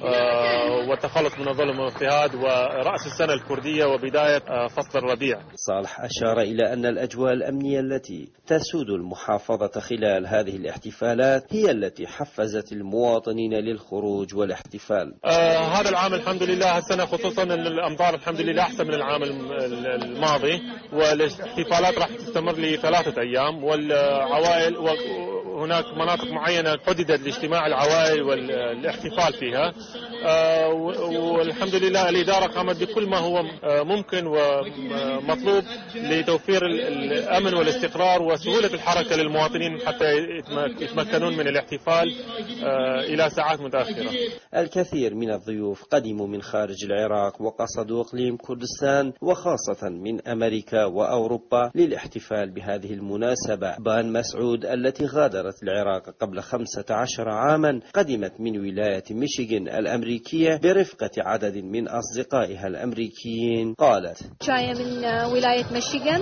S: والتخلص من الظلم والاضطهاد ورأس السنة الكردية وبداية فصل الربيع.
R: صالح أشار إلى أن الأجواء الأمنية التي تسود المحافظة خلال هذه الاحتفالات هي التي حفزت المواطنين للخروج والاحتفال.
S: آه هذا العام الحمد لله، السنة خصوصا أن الأمطار الحمد لله أحسن من العام الماضي، والاحتفالات راح تستمر لثلاثة أيام، والعوائل هناك مناطق معينة حددت لاجتماع العوائل والاحتفال فيها. آه والحمد لله الإدارة قامت بكل ما هو ممكن ومطلوب لتوفير الأمن والاستقرار وسهولة الحركة للمواطنين حتى يتمكنون من الاحتفال آه إلى ساعات متأخرة.
R: الكثير من الضيوف قدموا من خارج العراق وقصدوا إقليم كردستان، وخاصة من أمريكا وأوروبا للاحتفال بهذه المناسبة. بان مسعود التي غادرت العراق قبل خمسة عشر عاما قدمت من ولاية ميشيغان الأمريكية برفقة عدد من أصدقائها الأمريكيين. قالت:
T: جاية من ولاية ميشيغان،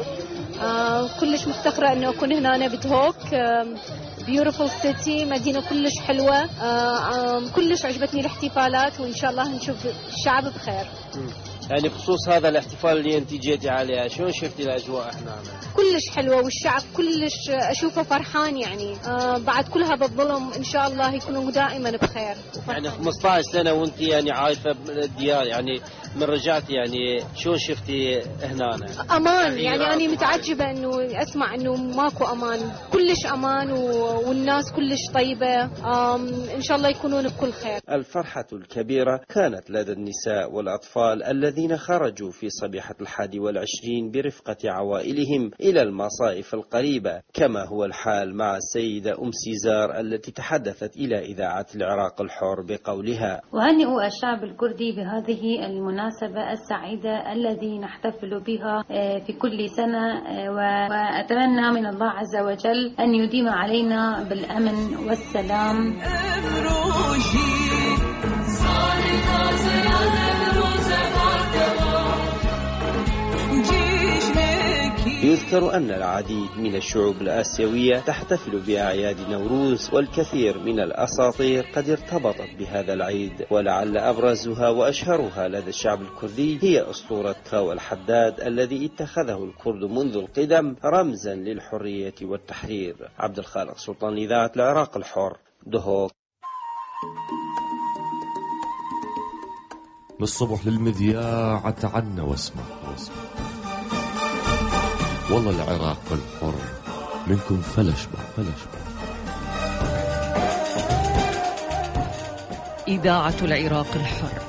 T: آه كلش مفتخرة أنه أكون هنا بدهوك. بيوتيفول سيتي، مدينة كلش حلوة. آه كلش عجبتني الاحتفالات، وإن شاء الله نشوف الشعب بخير.
R: يعني بخصوص هذا الاحتفال اللي انت جيتي عليه، شلون شفتي الاجواء هنا؟
T: كلش حلوه، والشعب كلش اشوفه فرحان يعني. آه بعد كل هذا الظلم ان شاء الله يكونوا دائما بخير.
R: يعني خمسة عشر سنه وانت يعني عايشه بالديار، يعني من رجعتي يعني شلون شفتي هنا؟
T: امان يعني انا متعجبه انه اسمع انه ماكو امان، كلش امان والناس كلش طيبه. ان شاء الله يكونون بكل خير.
R: الفرحه الكبيره كانت لدى النساء والاطفال الذين خرجوا في صبيحة الحادي والعشرين برفقة عوائلهم إلى المصائف القريبة، كما هو الحال مع السيدة أم سيزار التي تحدثت إلى إذاعة العراق الحر بقولها:
U: أهنئ الشعب الكردي بهذه المناسبة السعيدة التي نحتفل بها في كل سنة، وأتمنى من الله عز وجل أن يديم علينا بالأمن والسلام.
R: يذكر أن العديد من الشعوب الآسيوية تحتفل بأعياد نوروز، والكثير من الأساطير قد ارتبطت بهذا العيد، ولعل أبرزها وأشهرها لدى الشعب الكردي هي أسطورة كاو الحداد الذي اتخذه الكرد منذ القدم رمزا للحرية والتحرير. عبد الخالق سلطان، إذاعة العراق الحر، دهوك.
V: من الصبح للمذياع تعنا واسمع واسمع، والله العراق الحر منكم فلشبع فلشبع.
A: إذاعة العراق الحر.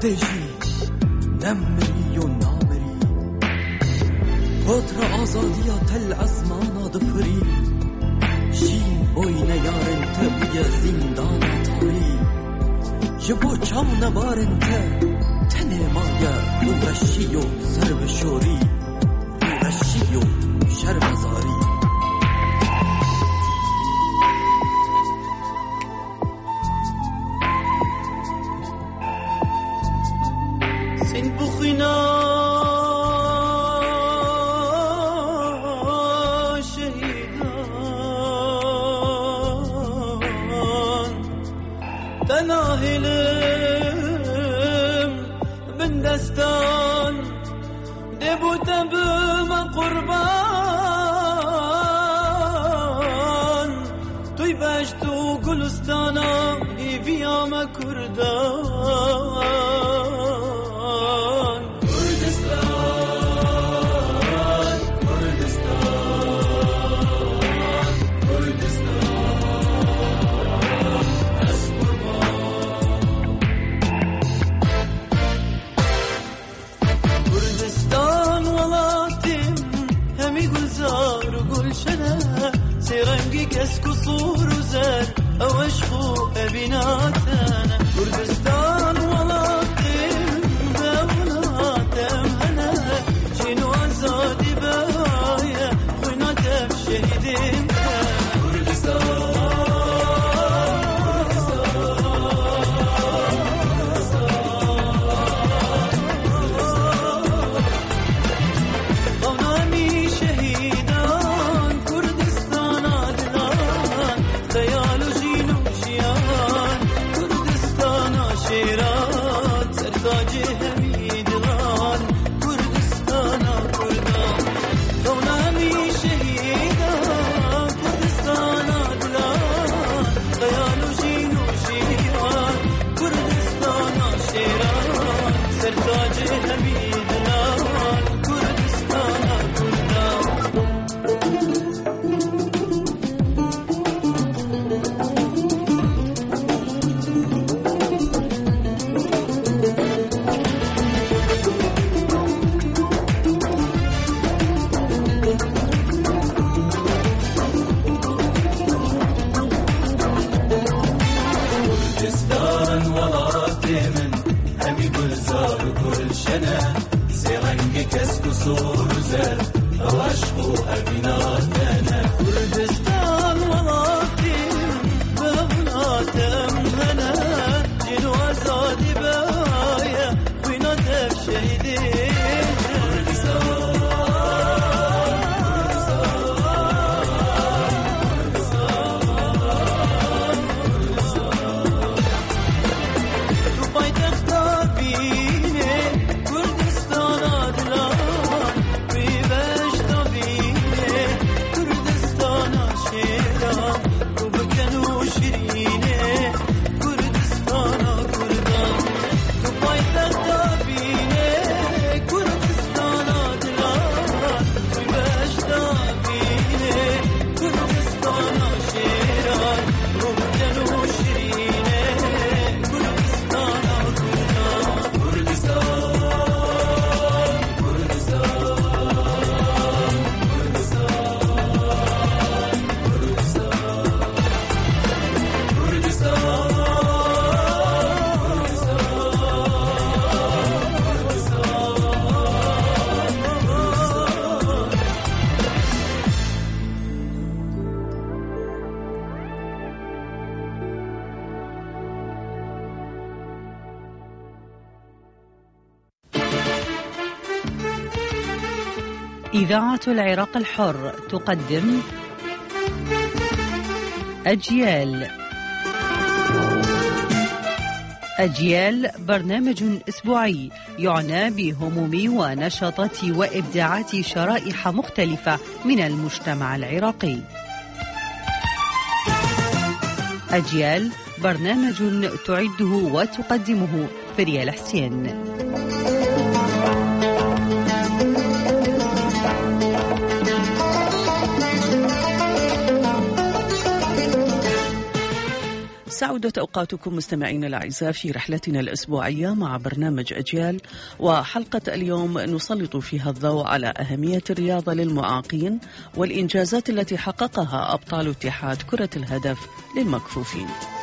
B: تجی نمری و نامری پتر آزادی تل ازمان دفری شین بوین یارن تبی زندان تاری جبو چون بارن ت تنه مایا رشی و سرب شوری رشی و شرب زاری سن بخینا تناهلم من دستان دبو تبم قربان توی بشت و گلستانا ایویام کردان رنگی کس قصور و زر او عشقو ابیناتنا کردستان ولاتم بولاتم هنا جنو آزادی بایا خوناتم شهیدیم کردستان
A: إذاعة العراق الحر تقدم أجيال. أجيال برنامج أسبوعي يعنى بهموم ونشاطات وإبداعات شرائح مختلفة من المجتمع العراقي. أجيال برنامج تعده وتقدمه فريال حسين. سعودت أوقاتكم مستمعين الأعزاء في رحلتنا الأسبوعية مع برنامج أجيال، وحلقة اليوم نسلط فيها الضوء على أهمية الرياضة للمعاقين والإنجازات التي حققها أبطال اتحاد كرة الهدف للمكفوفين.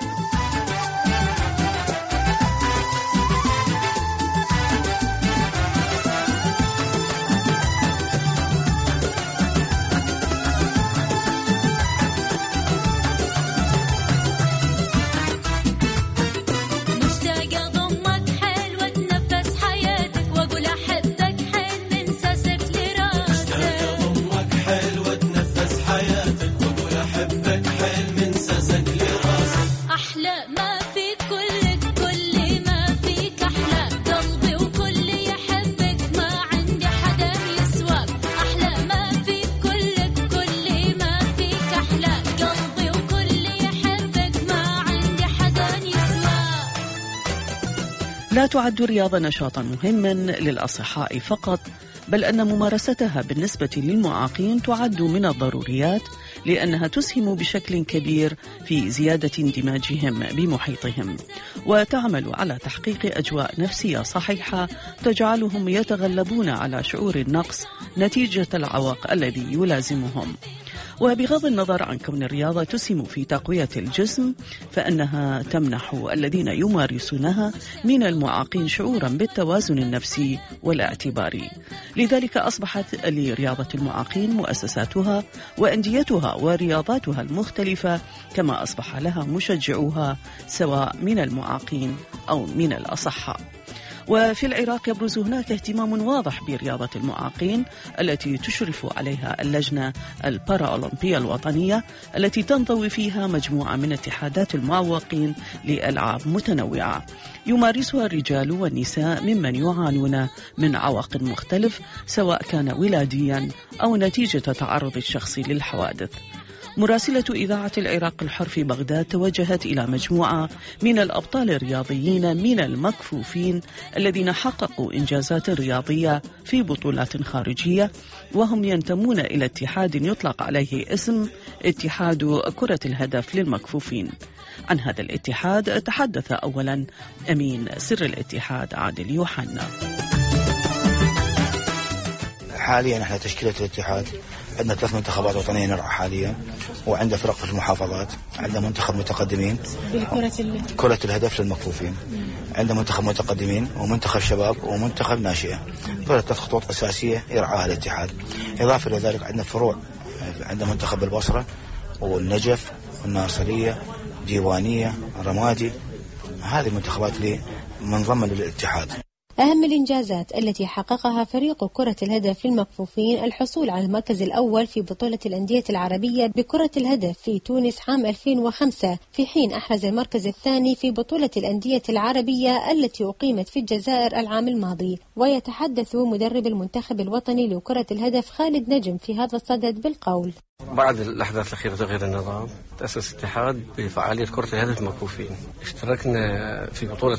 A: لا تعد الرياضة نشاطا مهما للأصحاء فقط، بل أن ممارستها بالنسبة للمعاقين تعد من الضروريات، لأنها تسهم بشكل كبير في زيادة اندماجهم بمحيطهم، وتعمل على تحقيق أجواء نفسية صحيحة تجعلهم يتغلبون على شعور النقص نتيجة العوق الذي يلازمهم. وبغض النظر عن كون الرياضة تسهم في تقوية الجسم، فإنها تمنح الذين يمارسونها من المعاقين شعورا بالتوازن النفسي والاعتباري. لذلك أصبحت لرياضة المعاقين مؤسساتها وأنديتها ورياضاتها المختلفة، كما أصبح لها مشجعوها سواء من المعاقين أو من الأصحاء. وفي العراق يبرز هناك اهتمام واضح برياضة المعاقين التي تشرف عليها اللجنة البارالمبية الوطنية، التي تنضوي فيها مجموعة من اتحادات المعوقين لألعاب متنوعة يمارسها الرجال والنساء ممن يعانون من عوق مختلف، سواء كان ولاديا أو نتيجة تعرض الشخص للحوادث. مراسلة إذاعة العراق الحر في بغداد توجهت إلى مجموعة من الأبطال الرياضيين من المكفوفين الذين حققوا إنجازات رياضية في بطولات خارجية، وهم ينتمون إلى اتحاد يطلق عليه اسم اتحاد كرة الهدف للمكفوفين. عن هذا الاتحاد تحدث أولا أمين سر الاتحاد عادل يوحنا.
E: حاليا احنا تشكيلة الاتحاد عندنا ثلاث منتخبات وطنية نرعى حاليا، وعندنا فرق في المحافظات. عندنا منتخب متقدمين كرة الهدف للمكفوفين، عندنا منتخب متقدمين ومنتخب شباب ومنتخب ناشئة. ثلاث خطوط أساسية يرعاها الاتحاد. إضافة إلى ذلك عندنا فروع، عندنا منتخب البصرة والنجف والناصرية ديوانية رمادي. هذه المنتخبات اللي منضمة للاتحاد.
G: أهم الإنجازات التي حققها فريق كرة الهدف للمكفوفين الحصول على المركز الأول في بطولة الأندية العربية بكرة الهدف في تونس عام ألفين وخمسة، في حين أحرز المركز الثاني في بطولة الأندية العربية التي أقيمت في الجزائر العام الماضي. ويتحدث مدرب المنتخب الوطني لكرة الهدف خالد نجم في هذا الصدد بالقول:
W: بعد الأحداث الأخيرة تغيير النظام، تأسس اتحاد بفعالية كرة الهدف المكفوفين. اشتركنا في بطولة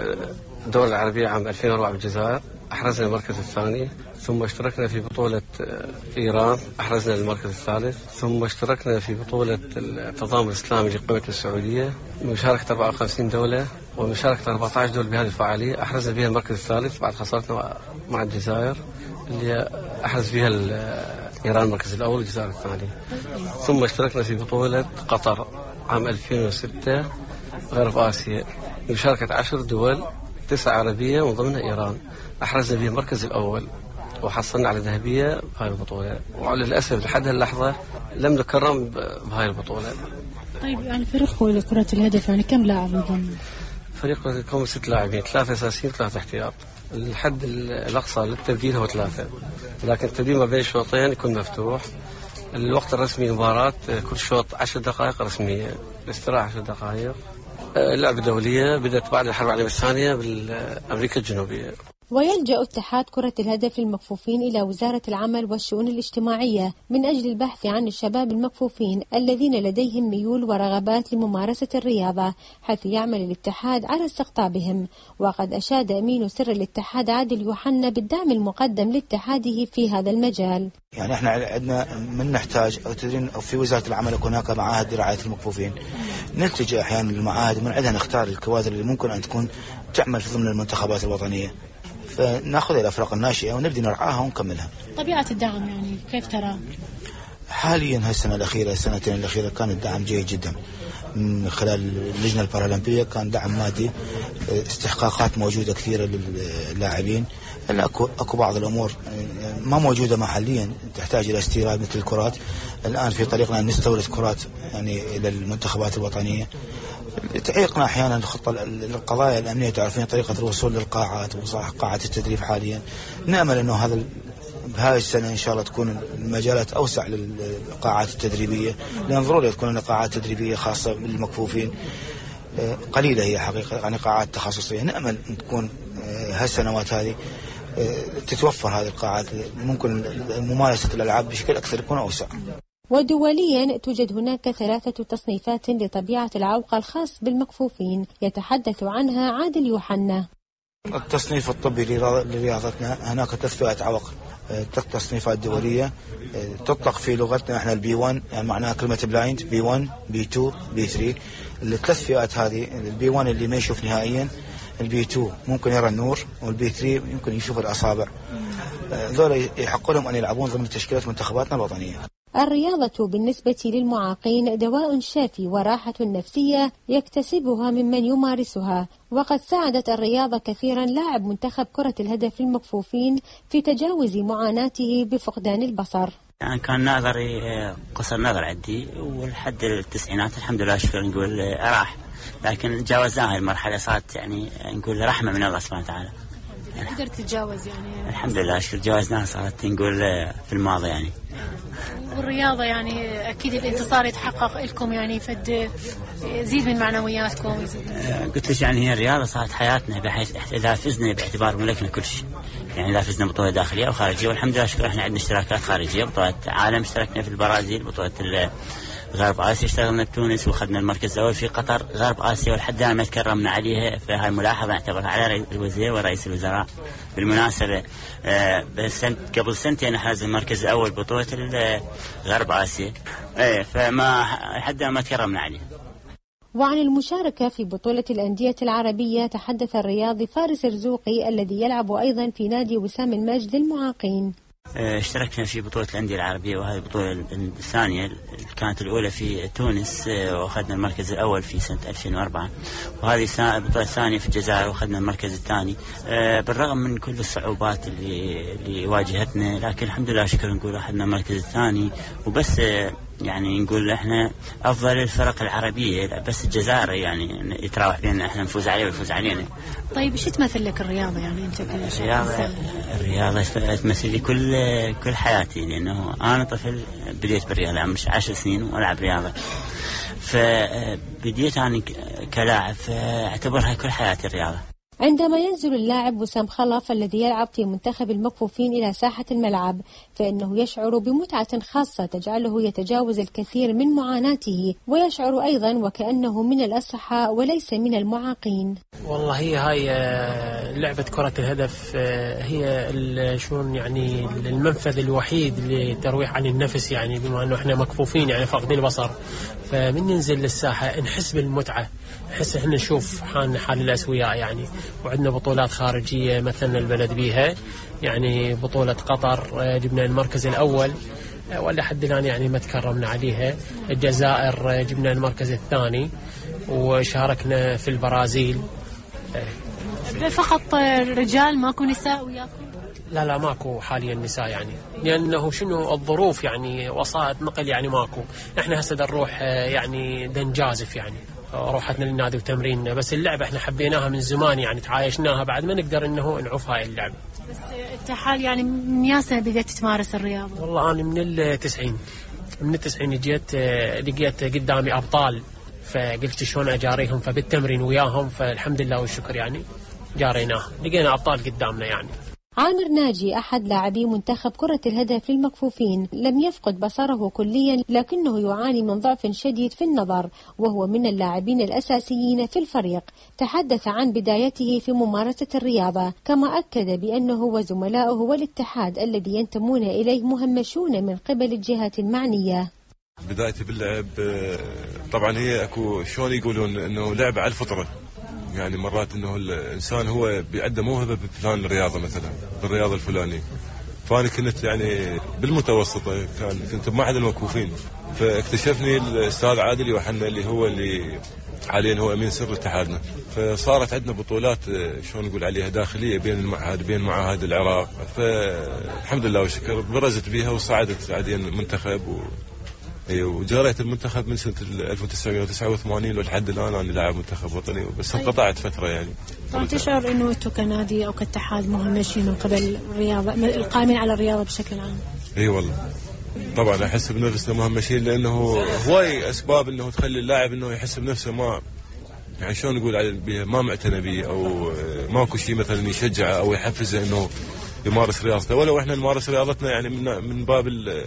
W: الدولة العربية عام ألفين وأربعة بالجزائر، أحرزنا المركز الثاني. ثم اشتركنا في بطولة إيران، أحرزنا المركز الثالث. ثم اشتركنا في بطولة التضامن الإسلامي لقمة السعودية، مشاركة أربعة وخمسين دولة ومشاركة أربعة عشر دولة بهذه الفعالية، أحرزنا بها المركز الثالث بعد خسارتنا مع الجزائر اللي أحرز فيها إيران المركز الأول والجزائر الثاني. ثم اشتركنا في بطولة قطر عام ألفين وستة غرب آسيا، مشاركة عشر دول، تسعة عربية ومن ضمنها إيران، أحرزنا بها المركز الأول وحصلنا على ذهبية بهاي البطولة. وللأسف لحد هاللحظة لم نكرم بهاي البطولة.
G: طيب يعني فريق كرة الهدف يعني كم لاعب يضم؟
W: فريق يكون ست لاعبين، ثلاثة أساسيين ثلاثة احتياط. الحد الأقصى للتبديل هو ثلاثة، لكن التبديل ما بين الشوطين يكون مفتوح. الوقت الرسمي مباراة كل شوط عشر دقائق رسمية، الاستراحة عشر دقائق. اللعبة الدولية بدأت بعد الحرب العالمية الثانية بالأمريكا الجنوبية.
G: ويلجأ اتحاد كرة الهدف للمكفوفين إلى وزارة العمل والشؤون الاجتماعية من أجل البحث عن الشباب المكفوفين الذين لديهم ميول ورغبات لممارسة الرياضة، حيث يعمل الاتحاد على استقطابهم. وقد أشاد أمين سر الاتحاد عادل يوحنا بالدعم المقدم لاتحاده في هذا المجال.
E: يعني احنا عندنا من نحتاج او تدرين في وزارة العمل يكون هناك معاهد لرعاية المكفوفين، نلتجئ أحيانا للمعاهد ومن عندها نختار الكوادر اللي ممكن أن تكون تعمل في ضمن المنتخبات الوطنية، فنأخذ الأفراق الناشئة ونبدأ نرعاها ونكملها.
C: طبيعة الدعم يعني كيف ترى؟
E: حاليا هالسنة الأخيرة السنتين الأخيرة كان الدعم جيد جدا من خلال اللجنة البارالمبية، كان دعم مادي، استحقاقات موجودة كثيرة للاعبين. اكو اكو بعض الامور ما موجوده محليا تحتاج الى استيراد مثل الكرات. الان في طريقنا ان نستورد كرات يعني الى المنتخبات الوطنيه. تعيقنا احيانا الخطه القضايا الامنيه، تعرفين طريقه الوصول للقاعات وقاعات التدريب حاليا. نامل انه هذا بهذه السنه ان شاء الله تكون المجالات اوسع للقاعات التدريبيه، لان ضروري تكون لنا قاعات تدريبيه خاصه بالمكفوفين. قليله هي حقيقه يعني قاعات تخصصيه. نامل ان تكون هالسنوات هذه تتوفر هذه القاعات، ممكن ممارسة الألعاب بشكل أكثر يكون أوسع.
G: ودوليا توجد هناك ثلاثة تصنيفات لطبيعة الإعاقة الخاص بالمكفوفين يتحدث عنها عادل يوحنا.
E: التصنيف الطبي لرياضتنا هناك ثلاث فئات عوق، ثلاث تصنيفات دولية تطلق في لغتنا احنا البي واحد، يعني معناها كلمة بلايند، بي واحد بي اثنين بي ثلاثة. الثلاث فئات هذه، البي واحد اللي ما يشوف نهائيا، البي اثنين ممكن يرى النور، والبي ثلاثة يمكن يشوف الأصابع. ذولا يحق لهم أن يلعبون ضمن تشكيلات منتخباتنا الوطنية.
G: الرياضة بالنسبة للمعاقين دواء شافي وراحة نفسية يكتسبها ممن يمارسها، وقد ساعدت الرياضة كثيرا لاعب منتخب كرة الهدف للمكفوفين في تجاوز معاناته بفقدان البصر.
D: يعني كان نظري قصر نظر عندي، ولحد التسعينات الحمد لله شكرا نقول راح، لكن تجاوزناها المرحلة، صارت يعني نقول رحمة من الله سبحانه وتعالى.
C: يعني قدرت تتجاوز يعني؟
D: الحمد لله شكر جاوزناها، صارت نقول في الماضي يعني.
C: والرياضة يعني أكيد الانتصار يتحقق لكم يعني فد يزيد من معنوياتكم.
D: قلت لك يعني هي الرياضة صارت حياتنا، بحيث إذا فزنا باعتبار ملكنا كل شيء. يعني إذا فزنا بطولة داخلية أو خارجية، والحمد لله شكرا احنا عندنا اشتراكات خارجية، بطولة عالم اشتركنا في البرازيل، بطولة غرب آسيا اشتغلنا بتونس وخذنا المركز الأول في قطر. غرب آسيا والحد الآن ما تكرمنا عليها، فهاي ملاحظة نعتبرها على الوزير ورئيس الوزراء. بالمناسبة آه بسنت قبل سنتين حاز المركز الأول بطولة غرب آسيا، ايه فما حد ما تكرمنا عليها.
G: وعن المشاركة في بطولة الأندية العربية تحدث الرياضي فارس رزوقي الذي يلعب أيضا في نادي وسام الماجد للمعاقين.
D: اشتركنا في بطولة الأندية العربية، وهذه البطولة الثانية، كانت الأولى في تونس وأخذنا المركز الأول في سنة ألفين وأربعة، وهذه البطولة الثانية في الجزائر وأخذنا المركز الثاني. بالرغم من كل الصعوبات اللي, اللي واجهتنا، لكن الحمد لله شكرا نقول أخذنا المركز الثاني. وبس يعني نقول احنا افضل الفرق العربيه، بس الجزائر يعني يتراوح بيننا احنا نفوز عليه ويفوز علينا.
C: طيب ايش تمثل لك الرياضه يعني انت كل
D: الرياضه الرياضه تمثل لي كل كل حياتي، لانه انا طفل بديت بالرياضه عمري عشر سنين والعب رياضه، فبديت انا كلاعب فاعتبرها كل حياتي الرياضه.
G: عندما ينزل اللاعب وسام خلف الذي يلعب في منتخب المكفوفين إلى ساحة الملعب، فإنه يشعر بمتعة خاصة تجعله يتجاوز الكثير من معاناته، ويشعر أيضا وكأنه من الأصحاء وليس من المعاقين.
F: والله هي هاي لعبة كرة الهدف هي شلون يعني المنفذ الوحيد للترويح عن النفس، يعني بما أنه إحنا مكفوفين يعني فاقدين البصر، فمن ننزل للساحة نحس بالمتعة، نحس إحنا نشوف حال حال الأسوياء يعني. وعندنا بطولات خارجية مثلنا البلد بيها، يعني بطولة قطر جبنا المركز الأول ولا حد الآن يعني ما تكرمنا عليها. الجزائر جبنا المركز الثاني، وشاركنا في البرازيل.
C: فقط رجال ماكو نساء وياكم؟
F: لا لا ماكو حاليا نساء، يعني لأنه شنو الظروف يعني وسائط نقل يعني ماكو. احنا هسه نروح يعني دنجازف يعني روحتنا للنادي وتمرين، بس اللعبة احنا حبيناها من زمان يعني تعايشناها، بعد ما نقدر انه نعوف هاي اللعبة.
C: بس انت حال يعني من يا سنة بديت تمارس الرياضة؟
F: والله انا من التسعين من التسعين جيت لقيت قدامي ابطال، فقلت شلون اجاريهم، فبالتمرين وياهم فالحمد لله والشكر يعني جاريناه، لقينا ابطال قدامنا يعني.
G: عامر ناجي أحد لاعبي منتخب كرة الهدف للمكفوفين لم يفقد بصره كليا، لكنه يعاني من ضعف شديد في النظر، وهو من اللاعبين الأساسيين في الفريق. تحدث عن بدايته في ممارسة الرياضة، كما أكد بأنه وزملائه والاتحاد الذي ينتمون إليه مهمشون من قبل الجهات المعنية.
H: بدايتي باللعب طبعا هي اكو شلون يقولون انه لعبه على الفطره، يعني مرات انه الانسان هو عنده موهبه بفلان الرياضه مثلا بالرياضه الفلانيه، فانا كنت يعني بالمتوسطه كان كنت بمعهد المكفوفين، فاكتشفني الاستاذ عادل يوحنا اللي هو اللي حاليا هو امين سر اتحادنا، فصارت عندنا بطولات شلون نقول عليها داخليه بين المعهد بين معاهد العراق، فالحمد لله وشكر برزت بيها وصعدت بعدين المنتخب و وجريت المنتخب من سنه ألف وتسعمائة وتسعة وثمانين ولحد الان انا لاعب منتخب وطني، بس انقطعت فتره يعني.
C: طبعا تشعر انه انتم كنادي او كاتحاد مهمشين من قبل الرياضه القائمين على الرياضه بشكل عام؟
H: اي والله طبعا احس بنفسنا مهمشين، لانه هواي اسباب انه تخلي اللاعب انه يحس بنفسه ما يعني شلون نقول ما معتنى به او ماكو شيء مثلا يشجعه او يحفزه انه يمارس رياضته، ولو احنا نمارس رياضتنا يعني من من باب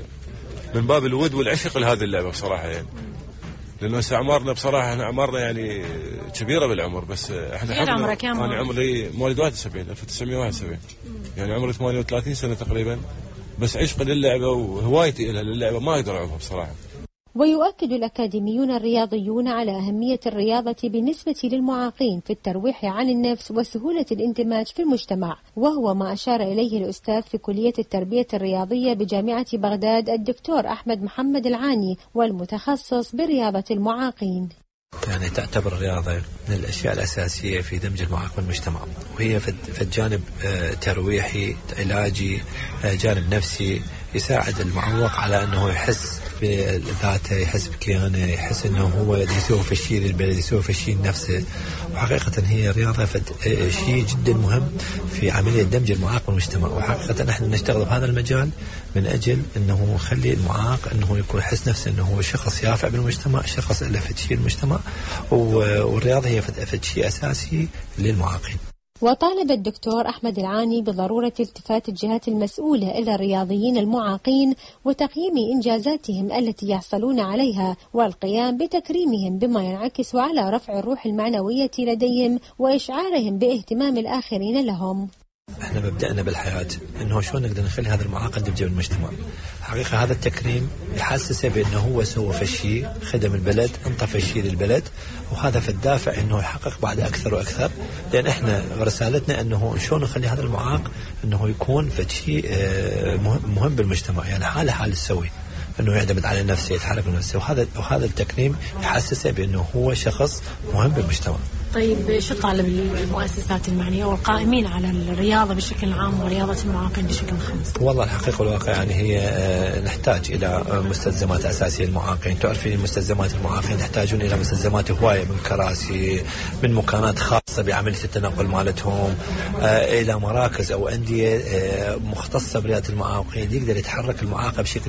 H: من باب الود والعشق لهذه اللعبه بصراحه يعني. لانه هسه اعمارنا بصراحه احنا اعمارنا يعني كبيره بالعمر، بس احنا
C: قد عمرك كم؟
H: انا عمري مواليد واحد وسبعين ألف وتسعمائة وواحد وسبعين، يعني عمري ثمانية وثلاثين سنه تقريبا، بس عشق للعبه وهوايتي لها للعبه ما اقدر اعوفها بصراحه.
G: ويؤكد الأكاديميون الرياضيون على أهمية الرياضة بالنسبة للمعاقين في الترويح عن النفس وسهولة الاندماج في المجتمع، وهو ما أشار إليه الأستاذ في كلية التربية الرياضية بجامعة بغداد الدكتور أحمد محمد العاني والمتخصص برياضة المعاقين.
J: يعني تعتبر الرياضة من الأشياء الأساسية في دمج المعاق بالمجتمع، وهي في الجانب ترويحي علاجي جانب نفسي يساعد المعوق على أنه يحس بذاته، يحس بكيانه، يحس أنه هو يسوي في الشيء للبلد، يسوي في الشيء لنفسه. وحقيقة هي رياضة شيء جدا مهم في عملية دمج المعاق بالمجتمع، وحقيقة نحن نشتغل بهذا المجال من أجل أنه نخلي المعاق أنه يكون يحس نفسه أنه هو شخص يافع بالمجتمع، شخص له في شيء المجتمع، والرياضة هي في شيء أساسي للمعاقين.
G: وطالب الدكتور أحمد العاني بضرورة التفات الجهات المسؤولة إلى الرياضيين المعاقين وتقييم إنجازاتهم التي يحصلون عليها، والقيام بتكريمهم بما ينعكس على رفع الروح المعنوية لديهم وإشعارهم باهتمام الآخرين لهم.
J: احنا مبدأنا بالحياة انه شلون نقدر نخلي هذا المعاق يندمج بالمجتمع. حقيقة هذا التكريم يحسسه بانه هو سوى في شيء، خدم البلد، انطى شيء للبلد، وهذا في الدافع انه يحقق بعد اكثر واكثر، لان احنا رسالتنا انه شلون نخلي هذا المعاق انه يكون في شيء مهم بالمجتمع، يعني حاله حال السوي، انه يعتمد على نفسه، يتحرك بنفسه، وهذا وهذا التكريم يحسسه بانه هو شخص مهم بالمجتمع.
C: طيب شو طالب المؤسسات المعنية والقائمين على الرياضة بشكل عام ورياضة المعاقين بشكل خاص؟
J: والله الحقيقة والواقع يعني هي نحتاج إلى مستلزمات أساسية للمعاقين. تعرفين مستلزمات المعاقين يحتاجون إلى مستلزمات هواية، من كراسي، من مكانات خاصة بعملية التنقل مالتهم، إلى مراكز أو أندية مختصة برياضة المعاقين، يقدر يتحرك المعاق بشكل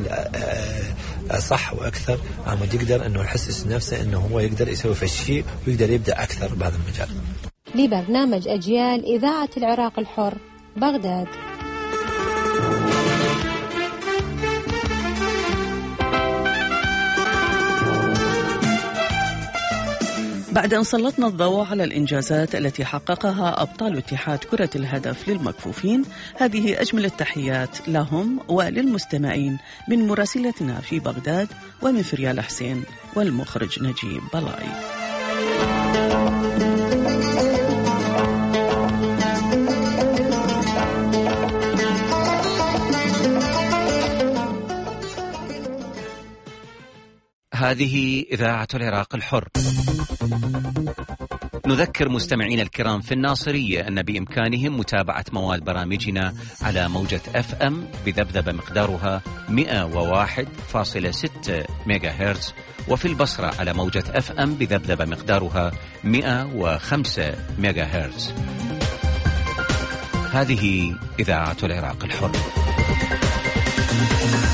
J: صح وأكثر، عمود يقدر أنه يحسس نفسه أنه هو يقدر يسوي في الشيء ويقدر يبدأ أكثر بهذا المجال.
G: لبرنامج أجيال إذاعة العراق الحر، بغداد.
A: بعد أن سلطنا الضوء على الإنجازات التي حققها أبطال اتحاد كرة الهدف للمكفوفين، هذه أجمل التحيات لهم وللمستمعين من مراسلتنا في بغداد ومن فريال حسين والمخرج نجيب بلاي.
K: هذه إذاعة العراق الحر. نذكر مستمعين الكرام في الناصرية أن بإمكانهم متابعة مواد برامجنا على موجة أف أم بذبذبة مقدارها مئة وواحد فاصلة ستة ميجا هرتز، وفي البصرة على موجة أف أم بذبذبة مقدارها مئة وخمسة ميجا هرتز. هذه إذاعة العراق الحر.